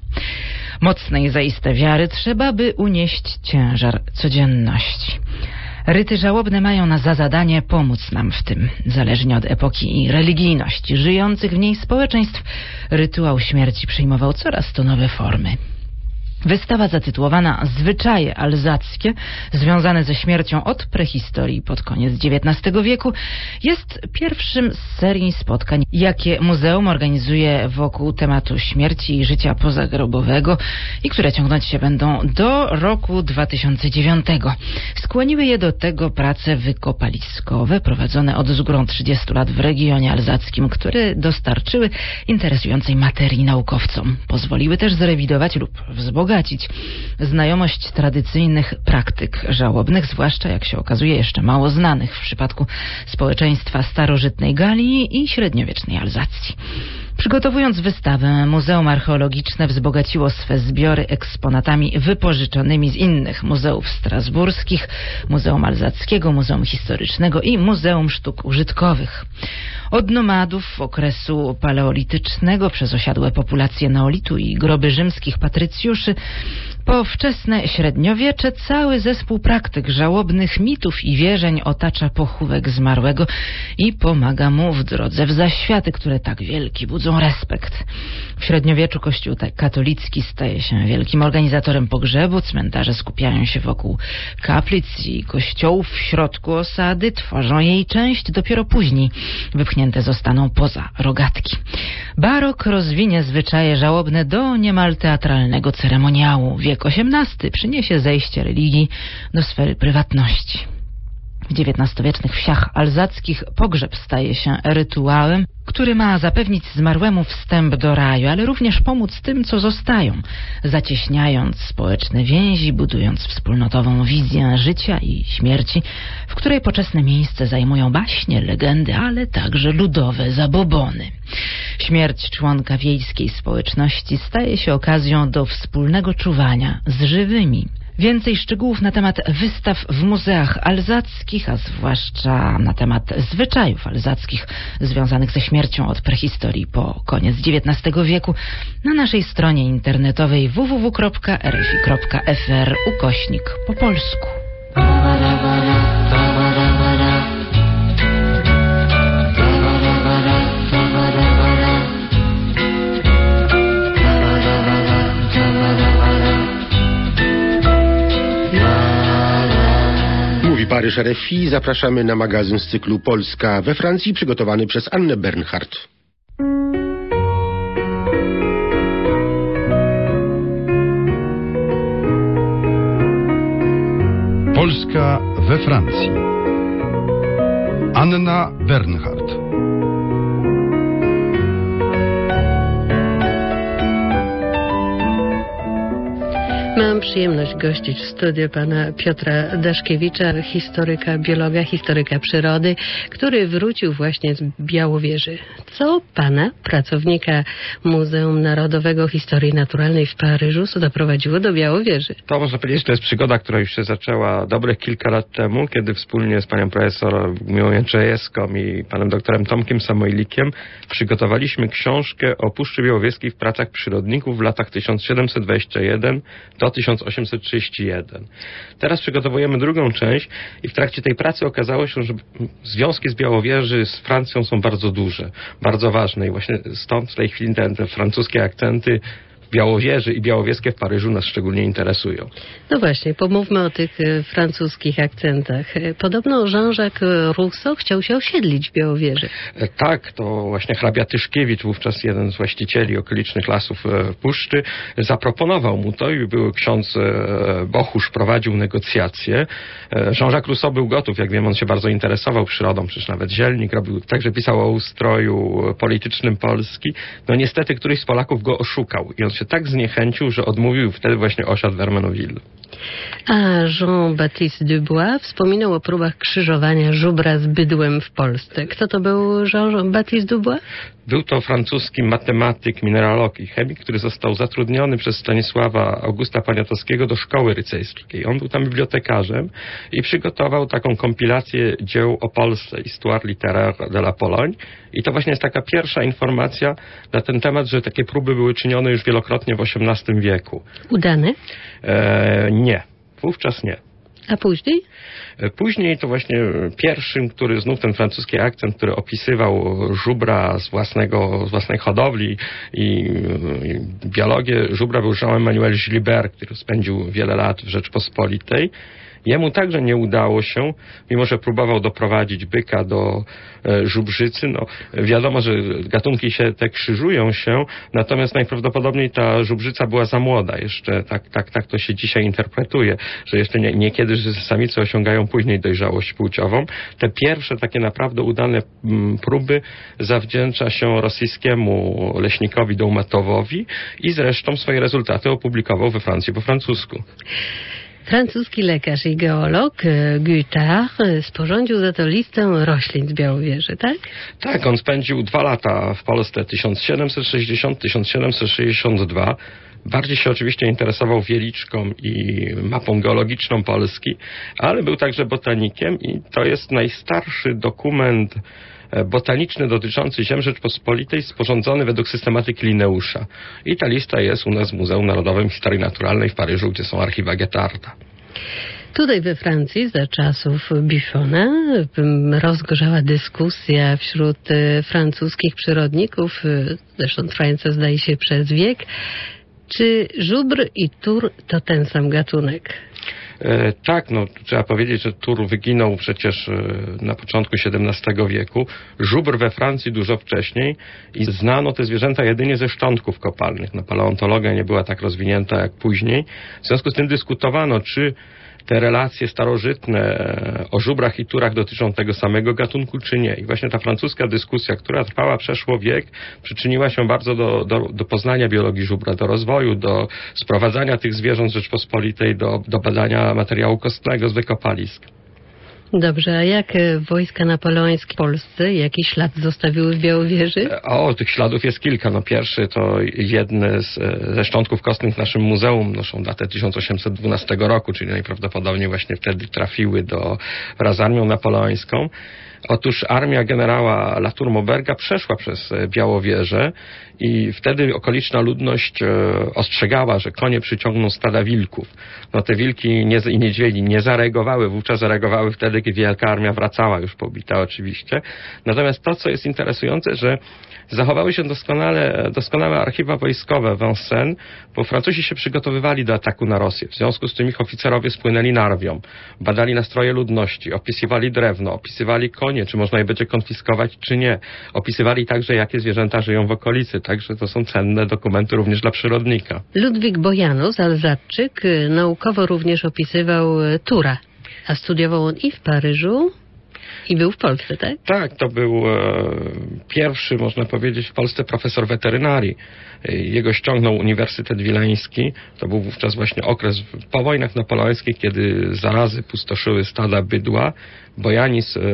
Mocnej zaiste wiary trzeba, by unieść ciężar codzienności. Ryty żałobne mają na za zadanie pomóc nam w tym. Zależnie od epoki i religijności żyjących w niej społeczeństw, rytuał śmierci przyjmował coraz to nowe formy. Wystawa zatytułowana Zwyczaje alzackie, związane ze śmiercią od prehistorii pod koniec dziewiętnastego wieku, jest pierwszym z serii spotkań, jakie muzeum organizuje wokół tematu śmierci i życia pozagrobowego i które ciągnąć się będą do roku dwa tysiące dziewiątego. Skłoniły je do tego prace wykopaliskowe prowadzone od zgórą trzydziestu lat w regionie alzackim, które dostarczyły interesującej materii naukowcom. Pozwoliły też zrewidować lub wzbogacić znajomość tradycyjnych praktyk żałobnych, zwłaszcza, jak się okazuje, jeszcze mało znanych w przypadku społeczeństwa starożytnej Galii i średniowiecznej Alzacji. Przygotowując wystawę, Muzeum Archeologiczne wzbogaciło swe zbiory eksponatami wypożyczonymi z innych muzeów strasburskich, Muzeum Alzackiego, Muzeum Historycznego i Muzeum Sztuk Użytkowych. Od nomadów okresu paleolitycznego przez osiadłe populacje neolitu i groby rzymskich patrycjuszy po wczesne średniowiecze cały zespół praktyk żałobnych, mitów i wierzeń otacza pochówek zmarłego i pomaga mu w drodze w zaświaty, które tak wielki budzą respekt. W średniowieczu Kościół katolicki staje się wielkim organizatorem pogrzebu, cmentarze skupiają się wokół kaplic i kościołów w środku osady, tworzą jej część, dopiero później wypchnięte zostaną poza rogatki. Barok rozwinie zwyczaje żałobne do niemal teatralnego ceremoniału. Wiek osiemnasty przyniesie zejście religii do sfery prywatności. W dziewiętnastowiecznych wsiach alzackich pogrzeb staje się rytuałem, który ma zapewnić zmarłemu wstęp do raju, ale również pomóc tym, co zostają, zacieśniając społeczne więzi, budując wspólnotową wizję życia i śmierci, w której poczesne miejsce zajmują baśnie, legendy, ale także ludowe zabobony. Śmierć członka wiejskiej społeczności staje się okazją do wspólnego czuwania z żywymi. Więcej szczegółów na temat wystaw w muzeach alzackich, a zwłaszcza na temat zwyczajów alzackich związanych ze śmiercią od prehistorii po koniec dziewiętnastego wieku na naszej stronie internetowej w w w kropka r f i kropka f r ukośnik po polsku. Paryż R F I. Zapraszamy na magazyn z cyklu Polska we Francji, przygotowany przez Annę Bernhardt. Polska we Francji. Anna Bernhardt. Mam przyjemność gościć w studiu pana Piotra Daszkiewicza, historyka, biologa, historyka przyrody, który wrócił właśnie z Białowieży. Co pana, pracownika Muzeum Narodowego Historii Naturalnej w Paryżu, doprowadziło do Białowieży? To można powiedzieć, że to jest przygoda, która już się zaczęła dobrych kilka lat temu, kiedy wspólnie z panią profesor Miłą Jędrzejewską i panem doktorem Tomkiem Samoilikiem przygotowaliśmy książkę o Puszczy Białowieskiej w pracach przyrodników w latach tysiąc siedemset dwadzieścia jeden do tysiąc osiemset trzydzieści jeden. Teraz przygotowujemy drugą część i w trakcie tej pracy okazało się, że związki z Białowieży z Francją są bardzo duże, bardzo ważne i właśnie stąd w tej chwili te, te francuskie akcenty Białowieży i białowieskie w Paryżu nas szczególnie interesują. No właśnie, pomówmy o tych e, francuskich akcentach. Podobno Jean-Jacques Rousseau chciał się osiedlić w Białowieży. E, tak, to właśnie hrabia Tyszkiewicz, wówczas jeden z właścicieli okolicznych lasów e, Puszczy, zaproponował mu to i był ksiądz e, Bochusz prowadził negocjacje. E, Jean-Jacques Rousseau był gotów, jak wiem, on się bardzo interesował przyrodą, przecież nawet Zielnik robił, także pisał o ustroju politycznym Polski. No niestety któryś z Polaków go oszukał i on się tak zniechęcił, że odmówił, wtedy właśnie osiadł w Ermenonville. A Jean-Baptiste Dubois wspominał o próbach krzyżowania żubra z bydłem w Polsce. Kto to był Jean-Baptiste Dubois? Był to francuski matematyk, mineralog i chemik, który został zatrudniony przez Stanisława Augusta Poniatowskiego do szkoły rycerskiej. On był tam bibliotekarzem i przygotował taką kompilację dzieł o Polsce, Histoire littéraire de la Pologne. I to właśnie jest taka pierwsza informacja na ten temat, że takie próby były czynione już wielokrotnie w osiemnastym wieku. Udane? E, nie. Wówczas nie. A później? Później to właśnie pierwszym, który znów ten francuski akcent, który opisywał żubra z własnego, z własnej hodowli i, i biologię żubra, był Jean-Emmanuel Gilbert, który spędził wiele lat w Rzeczpospolitej. Jemu także nie udało się, mimo że próbował doprowadzić byka do e, żubrzycy. No, wiadomo, że gatunki się te krzyżują się, natomiast najprawdopodobniej ta żubrzyca była za młoda. Jeszcze tak, tak, tak to się dzisiaj interpretuje, że jeszcze nie, niekiedy że samice osiągają później dojrzałość płciową. Te pierwsze takie naprawdę udane m, próby zawdzięcza się rosyjskiemu leśnikowi Doumatowowi i zresztą swoje rezultaty opublikował we Francji po francusku. Francuski lekarz i geolog Guittard sporządził za to listę roślin z Białowieży, tak? Tak, on spędził dwa lata w Polsce, tysiąc siedemset sześćdziesiąt do tysiąc siedemset sześćdziesiąt dwa. Bardziej się oczywiście interesował wieliczką i mapą geologiczną Polski, ale był także botanikiem i to jest najstarszy dokument botaniczny dotyczący ziem Rzeczpospolitej sporządzony według systematyki Linneusza. I ta lista jest u nas w Muzeum Narodowym Historii Naturalnej w Paryżu, gdzie są archiwa Guettarda. Tutaj we Francji za czasów Buffona rozgorzała dyskusja wśród francuskich przyrodników, zresztą trwająca zdaje się przez wiek, czy żubr i tur to ten sam gatunek? E, tak, no trzeba powiedzieć, że tur wyginął przecież e, na początku siedemnastego wieku. Żubr we Francji dużo wcześniej i znano te zwierzęta jedynie ze szczątków kopalnych. No, paleontologia nie była tak rozwinięta jak później. W związku z tym dyskutowano, czy te relacje starożytne o żubrach i turach dotyczą tego samego gatunku, czy nie. I właśnie ta francuska dyskusja, która trwała przeszło wiek, przyczyniła się bardzo do, do, do poznania biologii żubra, do rozwoju, do sprowadzania tych zwierząt z Rzeczpospolitej, do, do badania materiału kostnego z wykopalisk. Dobrze, a jak wojska napoleońskie w Polsce, jaki ślad zostawiły w Białowieży? O, tych śladów jest kilka. No pierwszy to jedne z, ze szczątków kostnych w naszym muzeum noszą datę tysiąc osiemset dwunastego roku, czyli najprawdopodobniej właśnie wtedy trafiły do, wraz z armią napoleońską. Otóż armia generała Latour Mauberga przeszła przez Białowieżę i wtedy okoliczna ludność ostrzegała, że konie przyciągną stada wilków. No te wilki nie, i niedźwiedzi nie zareagowały, wówczas zareagowały wtedy, kiedy wielka armia wracała, już pobita oczywiście. Natomiast to, co jest interesujące, że zachowały się doskonale, doskonałe archiwa wojskowe Vincennes, bo Francuzi się przygotowywali do ataku na Rosję. W związku z tym ich oficerowie spłynęli Narwią, badali nastroje ludności, opisywali drewno, opisywali konie, czy można je będzie konfiskować, czy nie. Opisywali także, jakie zwierzęta żyją w okolicy, także to są cenne dokumenty również dla przyrodnika. Ludwik Bojanus, Alzatczyk, naukowo również opisywał tura, a studiował on i w Paryżu, I był w Polsce, tak? Tak, to był e, pierwszy, można powiedzieć, w Polsce profesor weterynarii. Jego ściągnął Uniwersytet Wileński. To był wówczas właśnie okres po wojnach napoleońskich, kiedy zarazy pustoszyły stada bydła. Bojanis, e,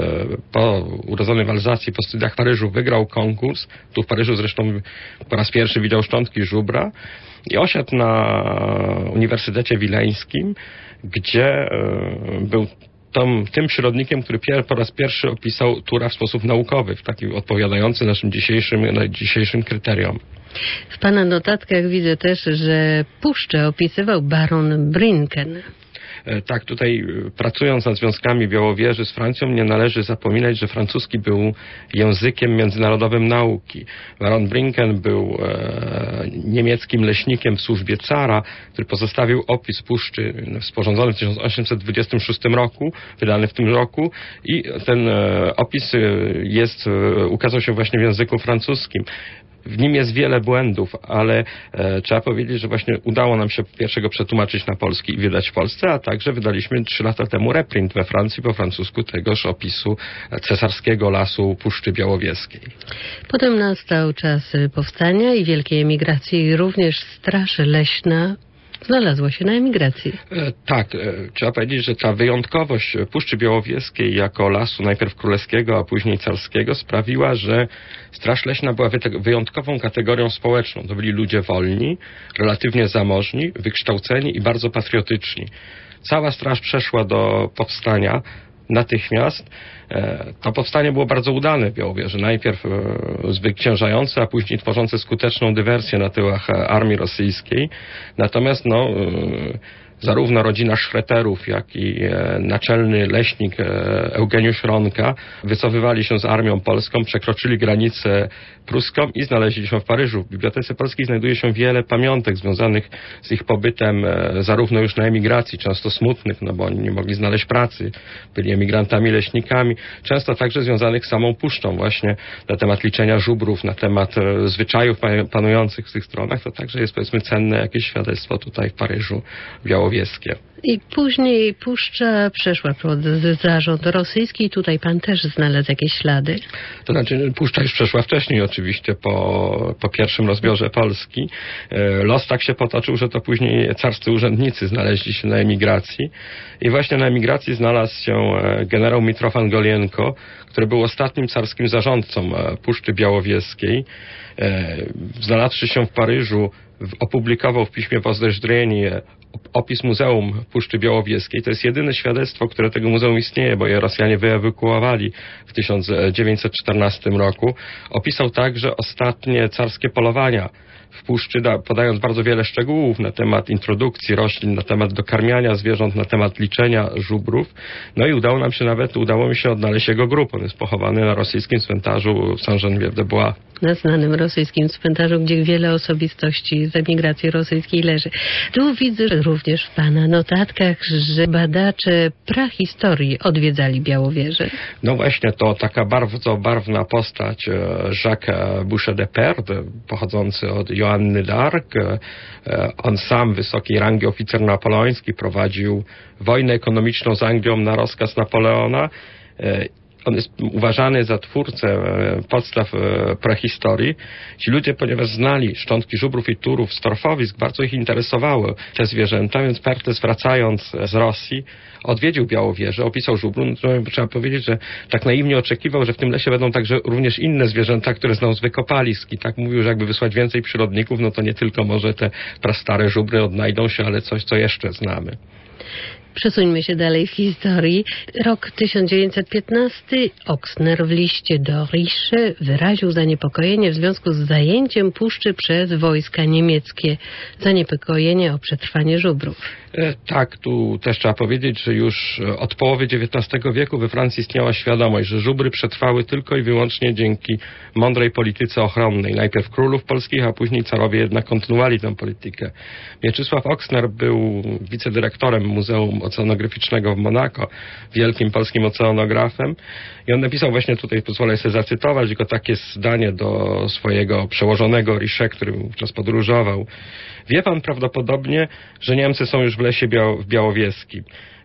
po urodzony w Alzacji, po studiach w Paryżu, wygrał konkurs. Tu w Paryżu zresztą po raz pierwszy widział szczątki żubra i osiadł na Uniwersytecie Wileńskim, gdzie e, był Tom, tym przyrodnikiem, który pier, po raz pierwszy opisał tura w sposób naukowy, w taki odpowiadający naszym dzisiejszym, dzisiejszym kryteriom. W pana notatkach widzę też, że puszczę opisywał baron Brincken. Tak, tutaj pracując nad związkami Białowieży z Francją, nie należy zapominać, że francuski był językiem międzynarodowym nauki. Baron Brincken był e, niemieckim leśnikiem w służbie cara, który pozostawił opis puszczy sporządzony w tysiąc osiemset dwudziestym szóstym roku, wydany w tym roku i ten e, opis jest, e, ukazał się właśnie w języku francuskim. W nim jest wiele błędów, ale e, trzeba powiedzieć, że właśnie udało nam się pierwszego przetłumaczyć na polski i wydać w Polsce, a także wydaliśmy trzy lata temu reprint we Francji po francusku tegoż opisu cesarskiego lasu Puszczy Białowieskiej. Potem nastał czas powstania i wielkiej emigracji i również Straż Leśna znalazła się na emigracji. E, tak, e, trzeba powiedzieć, że ta wyjątkowość Puszczy Białowieskiej jako lasu najpierw królewskiego, a później carskiego sprawiła, że Straż Leśna była wyjątkową kategorią społeczną. To byli ludzie wolni, relatywnie zamożni, wykształceni i bardzo patriotyczni. Cała straż przeszła do powstania natychmiast. To powstanie było bardzo udane w Białowieży. Najpierw zwyciężające, a później tworzące skuteczną dywersję na tyłach armii rosyjskiej. Natomiast no, zarówno rodzina Szreterów, jak i naczelny leśnik Eugeniusz Ronka wycofywali się z armią polską, przekroczyli granicę pruską i znaleźli się w Paryżu. W Bibliotece Polskiej znajduje się wiele pamiątek związanych z ich pobytem zarówno już na emigracji, często smutnych, no bo oni nie mogli znaleźć pracy, byli emigrantami, leśnikami, często także związanych z samą puszczą, właśnie na temat liczenia żubrów, na temat zwyczajów panujących w tych stronach. To także jest, powiedzmy, cenne jakieś świadectwo tutaj w Paryżu białowieskie. I później puszcza przeszła pod zarząd rosyjski. Tutaj pan też znalazł jakieś ślady? To znaczy, puszcza już przeszła wcześniej oczywiście po, po pierwszym rozbiorze Polski. Los tak się potoczył, że to później carscy urzędnicy znaleźli się na emigracji. I właśnie na emigracji znalazł się generał Mitrofan Golienko, który był ostatnim carskim zarządcą Puszczy Białowieskiej. Znalazłszy się w Paryżu, opublikował w piśmie Wozdejrzenie opis Muzeum Puszczy Białowieskiej. To jest jedyne świadectwo, które tego muzeum istnieje, bo je Rosjanie wyewakuowali w tysiąc dziewięćset czternastym roku. Opisał także ostatnie carskie polowania w puszczy, podając bardzo wiele szczegółów na temat introdukcji roślin, na temat dokarmiania zwierząt, na temat liczenia żubrów. No i udało nam się nawet, udało mi się odnaleźć jego grób. On jest pochowany na rosyjskim cmentarzu w Saint-Geneviève-de-Bois. Na znanym rosyjskim cmentarzu, gdzie wiele osobistości z emigracji rosyjskiej leży. Tu widzę również w pana notatkach, że badacze prahistorii odwiedzali Białowieżę. No właśnie, to taka bardzo barwna postać Jacques Boucher de Perde, pochodzący od Joanny d'Arc. On sam, wysokiej rangi oficer napoleoński, prowadził wojnę ekonomiczną z Anglią na rozkaz Napoleona. On jest uważany za twórcę podstaw prehistorii. Ci ludzie, ponieważ znali szczątki żubrów i turów z torfowisk, bardzo ich interesowały te zwierzęta, więc Pertes, wracając z Rosji, odwiedził Białowieżę, opisał żubru. No, trzeba powiedzieć, że tak naiwnie oczekiwał, że w tym lesie będą także również inne zwierzęta, które znał z wykopalisk. I tak mówił, że jakby wysłać więcej przyrodników, no to nie tylko może te prastare żubry odnajdą się, ale coś, co jeszcze znamy. Przesuńmy się dalej w historii. Rok tysiąc dziewięćset piętnasty. Oksner w liście do Riche wyraził zaniepokojenie w związku z zajęciem puszczy przez wojska niemieckie. Zaniepokojenie o przetrwanie żubrów. E, tak, tu też trzeba powiedzieć, że już od połowy dziewiętnastego wieku we Francji istniała świadomość, że żubry przetrwały tylko i wyłącznie dzięki mądrej polityce ochronnej. Najpierw królów polskich, a później carowie jednak kontynuowali tę politykę. Mieczysław Oksner był wicedyrektorem Muzeum Oceanograficznego w Monako, wielkim polskim oceanografem, i on napisał właśnie tutaj, pozwolę sobie zacytować tylko takie zdanie do swojego przełożonego Riche, który wówczas podróżował. Wie pan prawdopodobnie, że Niemcy są już w lesie Biał- w Białowieskim.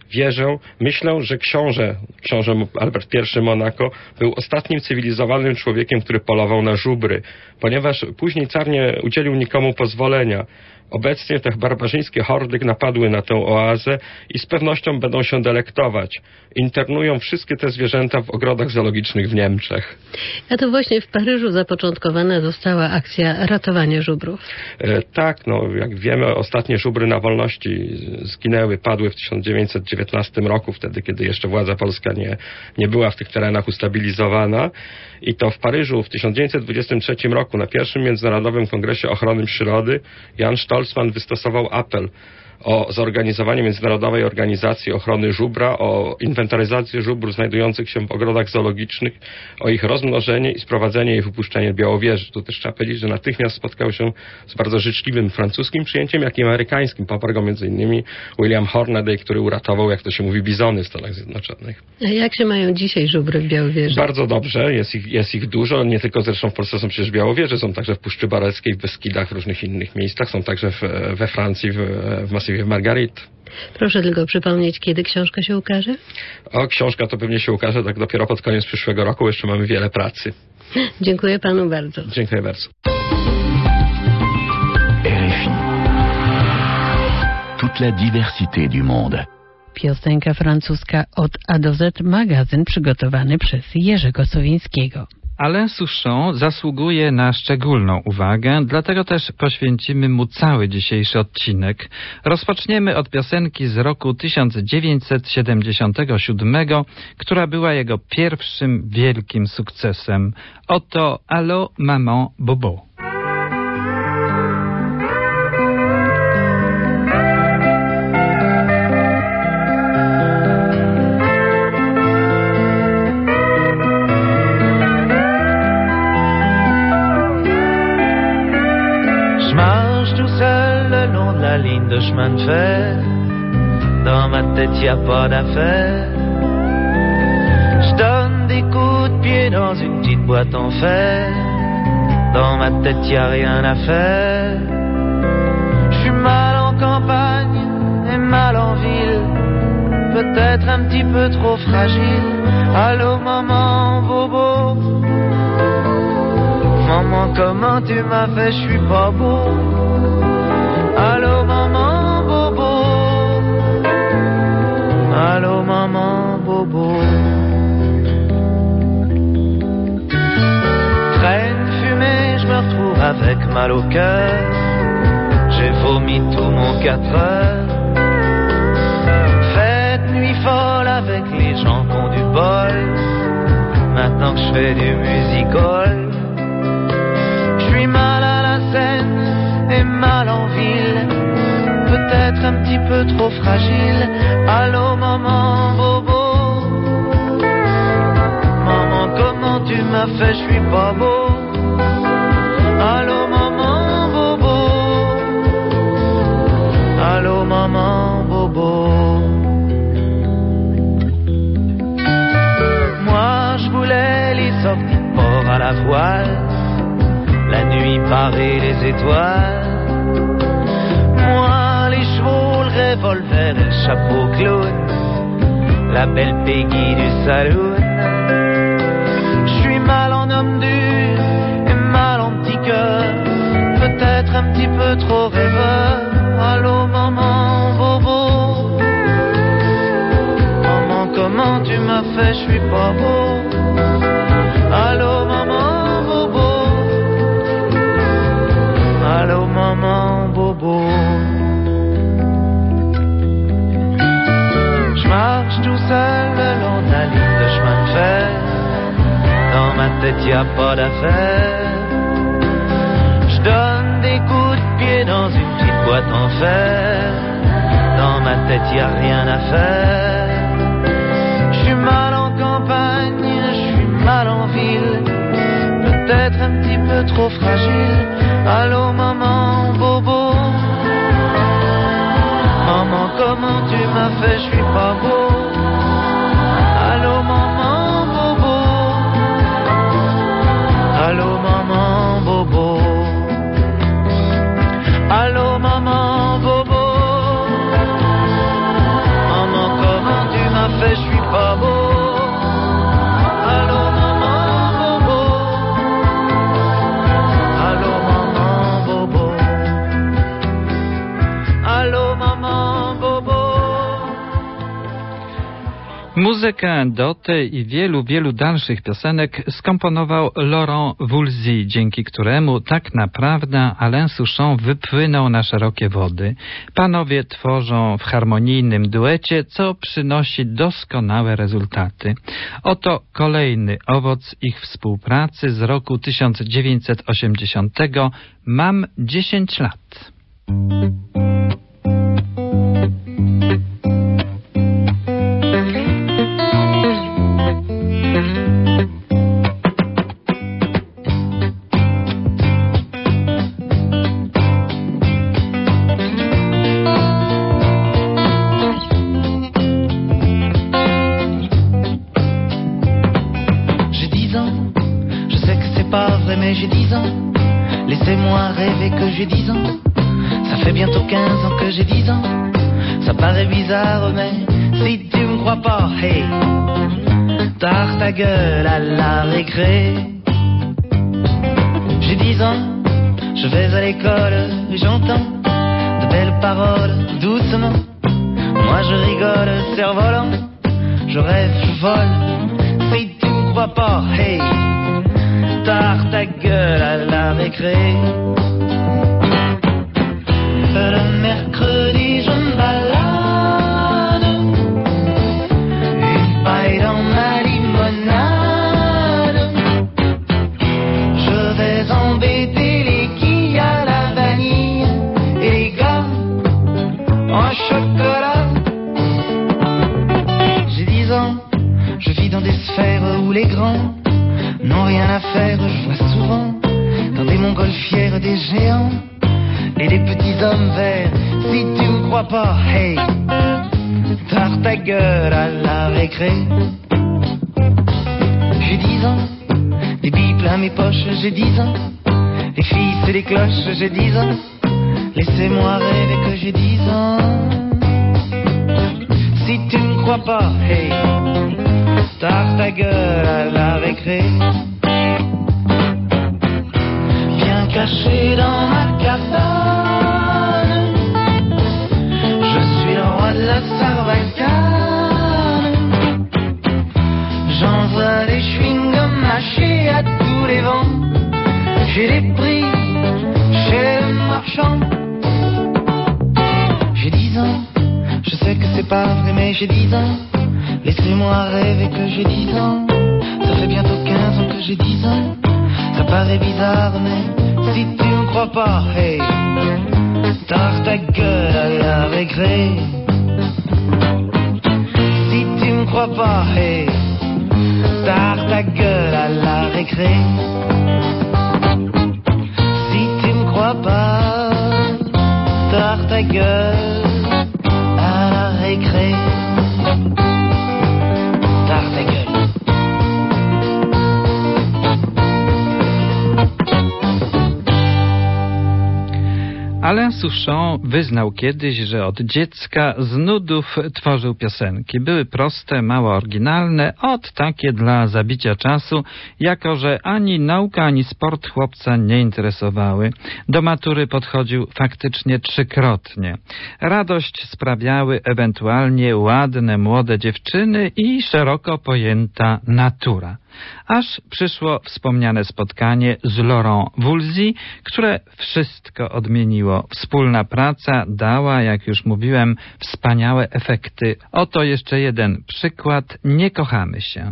wierzę, myślę, że książę, książę Albert I Monako był ostatnim cywilizowanym człowiekiem, który polował na żubry, ponieważ później car nie udzielił nikomu pozwolenia. Obecnie te barbarzyńskie hordy napadły na tę oazę i z pewnością będą się delektować. Internują wszystkie te zwierzęta w ogrodach zoologicznych w Niemczech. A to właśnie w Paryżu zapoczątkowana została akcja ratowania żubrów. E, tak, no jak wiemy, ostatnie żubry na wolności zginęły, padły w tysiąc dziewięćset dziewiętnastym roku, wtedy kiedy jeszcze władza polska nie, nie była w tych terenach ustabilizowana. I to w Paryżu w tysiąc dziewięćset dwudziestym trzecim roku na pierwszym Międzynarodowym Kongresie Ochrony Przyrody Jan Stolzmann wystosował apel o zorganizowanie międzynarodowej organizacji ochrony żubra, o inwentaryzację żubr znajdujących się w ogrodach zoologicznych, o ich rozmnożenie i sprowadzenie i wypuszczenie białowieży. Tu też trzeba powiedzieć, że natychmiast spotkał się z bardzo życzliwym francuskim przyjęciem, jak i amerykańskim. Poparł między innymi William Hornaday, który uratował, jak to się mówi, bizony w Stanach Zjednoczonych. A jak się mają dzisiaj żubry w Białowieży? Bardzo dobrze, jest ich, jest ich dużo, nie tylko zresztą w Polsce są przecież białowieże, są także w Puszczy Bareckiej, w Beskidach, w różnych innych miejscach, są także w, we Francji, w, w masywie w Margarit. Proszę tylko przypomnieć, kiedy książka się ukaże? O, książka to pewnie się ukaże tak dopiero pod koniec przyszłego roku, jeszcze mamy wiele pracy. Dziękuję panu bardzo. Dziękuję bardzo. R F I. Toute la diversité du monde. Piosenka francuska od A do Z, magazyn przygotowany przez Jerzego Sowińskiego. Alain Souchon zasługuje na szczególną uwagę, dlatego też poświęcimy mu cały dzisiejszy odcinek. Rozpoczniemy od piosenki z roku tysiąc dziewięćset siedemdziesiątego siódmego, która była jego pierwszym wielkim sukcesem. Oto Allô Maman Bobo. Ligne de chemin de fer, dans ma tête y a pas d'affaire. Je donne des coups de pied dans une petite boîte en fer, dans ma tête y a rien à faire. Je suis mal en campagne et mal en ville, peut-être un petit peu trop fragile. Allô maman bobo, maman comment tu m'as fait, je suis pas beau. Allô maman bobo, allô maman bobo. Traîne fumée, je me retrouve avec mal au cœur. J'ai vomi tout mon quatre heures. Fête nuit folle avec les gens qui ont du bol. Maintenant que je fais du music-hall, je suis mal à la scène et mal en ville, peut-être un petit peu trop fragile. Allô maman bobo, maman comment tu m'as fait, je suis pas beau. Allô maman bobo, allô maman bobo. Moi je voulais les sorties de port à la voile, la nuit parée les étoiles. Moi les chevaux, le revolver et le chapeau clown, la belle Peggy du saloon. Je suis mal en homme dur et mal en petit cœur, peut-être un petit peu trop rêveur. Allô maman bobo, maman comment tu m'as fait, je suis pas beau. Allô maman bobo, allô maman bobo. Je marche tout seul le long de la ligne de chemin de fer, dans ma tête y a pas d'affaire. Je donne des coups de pied dans une petite boîte en fer, dans ma tête y a rien à faire. Je suis mal en campagne, je suis mal en ville, peut-être un petit peu trop fragile. Allô maman bobo, maman comment tu m'as fait, je suis pas beau. Allô maman bobo, allô maman bobo, allô maman bobo, maman comment Muzykę do tej i wielu, wielu dalszych piosenek skomponował Laurent Voulzy, dzięki któremu tak naprawdę Alain Souchon wypłynął na szerokie wody. Panowie tworzą w harmonijnym duecie, co przynosi doskonałe rezultaty. Oto kolejny owoc ich współpracy z roku tysiąc dziewięćset osiemdziesiątego. Mam dziesięć lat. Mais j'ai dix ans, laissez-moi rêver que j'ai dix ans. Ça fait bientôt quinze ans que j'ai dix ans. Ça paraît bizarre mais si tu me crois pas, hey, tard ta gueule à la récré. J'ai dix ans, je vais à l'école et j'entends de belles paroles doucement. Moi je rigole, cerf-volant, je rêve, je vole. Si tu me crois pas, hey, tard ta gueule à la récré. Le mercredi je me balade, une paille dans ma limonade. Je vais embêter les quilles à la vanille et les gars en chocolat. J'ai dix ans, je vis dans des sphères où les grands n'ont rien à faire, je vois souvent dans des montgolfières des géants et des petits hommes verts. Si tu me crois pas, hey, tard ta gueule à la récré. J'ai dix ans, des billes plein mes poches, j'ai dix ans, les filles c'est les cloches, j'ai dix ans. Laissez-moi rêver que j'ai dix ans. Si tu me crois pas, hey, tard ta gueule à la récré. Bien caché dans ma cabane, je suis le roi de la sarbacane. J'envoie des chewing-gums mâchés à tous les vents. J'ai des prix chez les marchands. J'ai dix ans, je sais que c'est pas vrai mais j'ai dix ans. Laissez-moi rêver que j'ai dix ans. Ça fait bientôt quinze ans que j'ai dix ans. Ça paraît bizarre mais si tu me crois pas, hey, tard ta gueule à la récré. Si tu me crois pas, hey, tard ta gueule à la récré. Si tu me crois pas, tard ta gueule à la récré. Tard ta gueule. Alain Souchon wyznał kiedyś, że od dziecka z nudów tworzył piosenki. Były proste, mało oryginalne, od takie dla zabicia czasu, jako że ani nauka, ani sport chłopca nie interesowały. Do matury podchodził faktycznie trzykrotnie. Radość sprawiały ewentualnie ładne, młode dziewczyny i szeroko pojęta natura. Aż przyszło wspomniane spotkanie z Laurent Voulzy, które wszystko odmieniło. Wspólna praca dała, jak już mówiłem, wspaniałe efekty. Oto jeszcze jeden przykład. Nie kochamy się.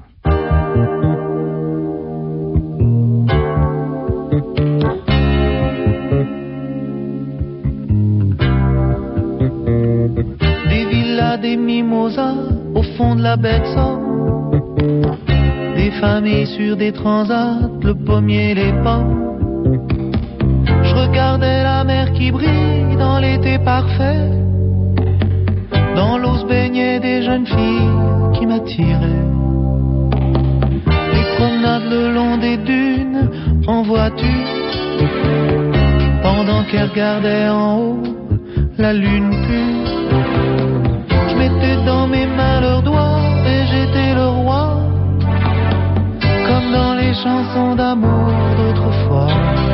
Des villas, des mimosas au fond de la baie de Somme. Des familles sur des transats, le pommier, les pommes. Je regardais la mer qui brille dans l'été parfait. Dans l'eau se baignaient des jeunes filles qui m'attiraient. Les promenades le long des dunes en voiture, pendant qu'elles regardaient en haut la lune pure. Je mettais dans mes mains leurs doigts et j'étais le roi, comme dans les chansons d'amour d'autrefois.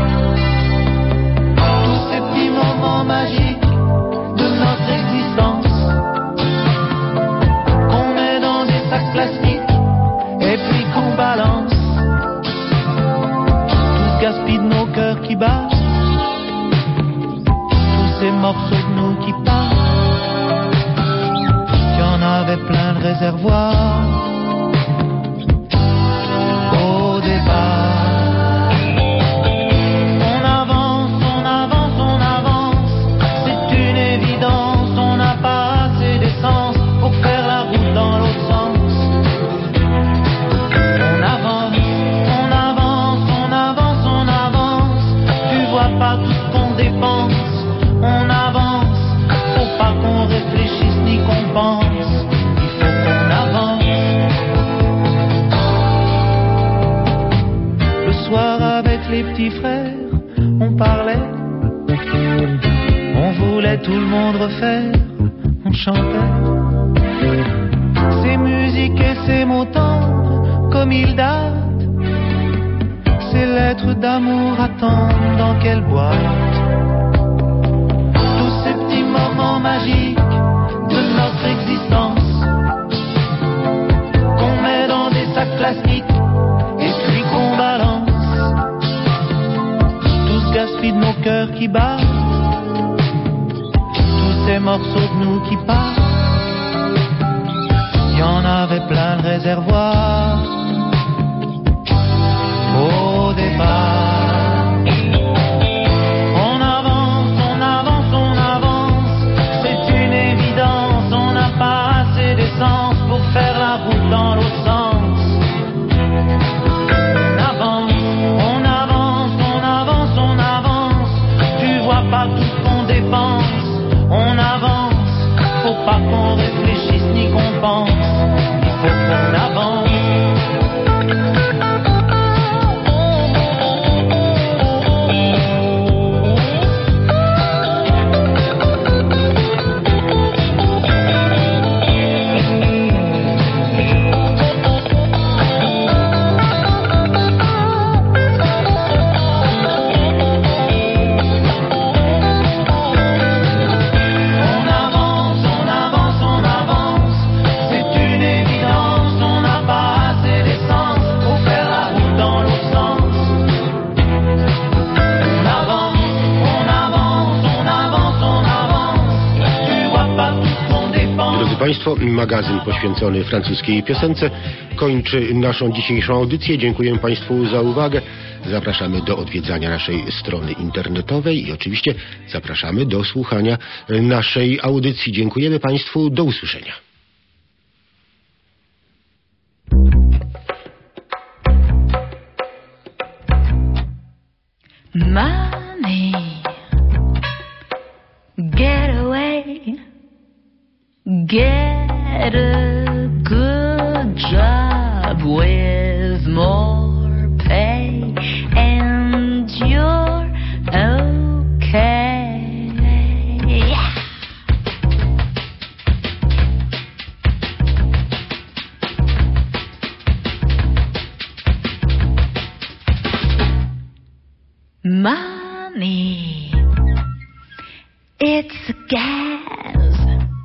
Tous ces petits moments magiques de notre existence, qu'on met dans des sacs ces morceaux de nous qui partent, qui en avaient plein le réservoir au départ. On avance, on avance, on avance, c'est une évidence, on n'a pas assez d'essence pour faire la route dans l'autre sens. On avance, on avance, on avance, on avance, tu vois pas tout ce qu'on dépense. On avance, faut pas qu'on réfléchisse ni qu'on pense, il faut qu'on avance. Le soir avec les petits frères, on parlait, on voulait tout le monde refaire, on chantait ces musiques et ces mots tendres comme ils datent, ces lettres d'amour attendent dans quelle boîte. Tous ces petits moments magiques de notre existence qu'on met dans des sacs plastiques et puis qu'on balance. Tout ce gaspille de nos cœurs qui battent, tous ces morceaux de nous qui partent, il y en avait plein le réservoir au départ. Pour faire la route dans l'autre sens. On avance, on avance, on avance, on avance, tu vois pas tout ce qu'on dépense. On avance, faut pas qu'on réfléchisse ni qu'on pense, il faut qu'on avance. Państwo, magazyn poświęcony francuskiej piosence kończy naszą dzisiejszą audycję. Dziękuję Państwu za uwagę. Zapraszamy do odwiedzania naszej strony internetowej i oczywiście zapraszamy do słuchania naszej audycji. Dziękujemy Państwu. Do usłyszenia. Mommy, get away. Get a good job with more pay and you're okay. Yeah. Mommy, it's a gas.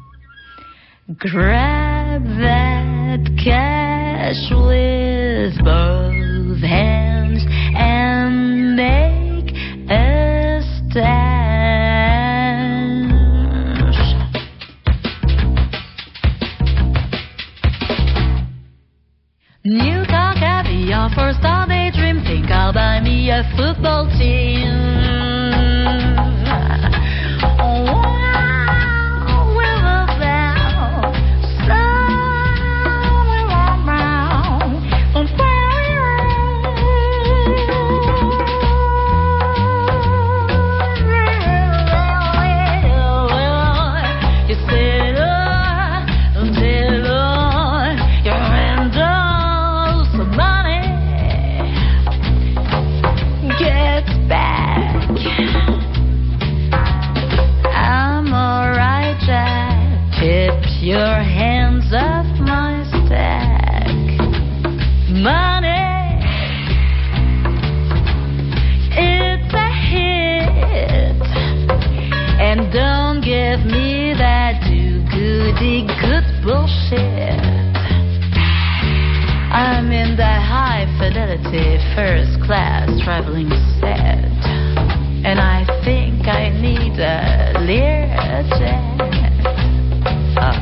Grab that cash with both hands and make a stash. New car, caviar, first all day dream. Think I'll buy me a football team. Oh, your hands off my stack. Money, it's a hit. And don't give me that do-goody good bullshit. I'm in that high fidelity first class traveling set, and I think I need a chest. Uh.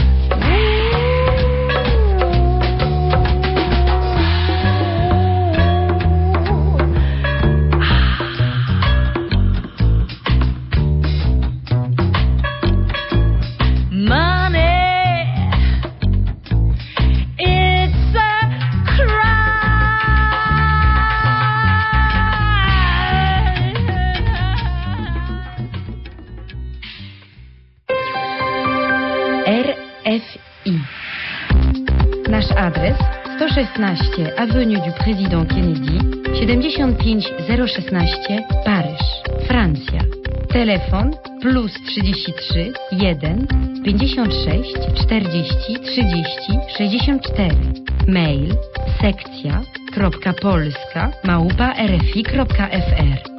R F I. Nasz adres sto szesnaście Avenue du Président Kennedy, siedemdziesiąt pięć zero szesnaście, Paryż, Francja. Telefon plus trzydzieści trzy jeden pięćdziesiąt sześć czterdzieści trzydzieści sześćdziesiąt cztery. Mail sekcja kropka polska małpa rfi kropka f r.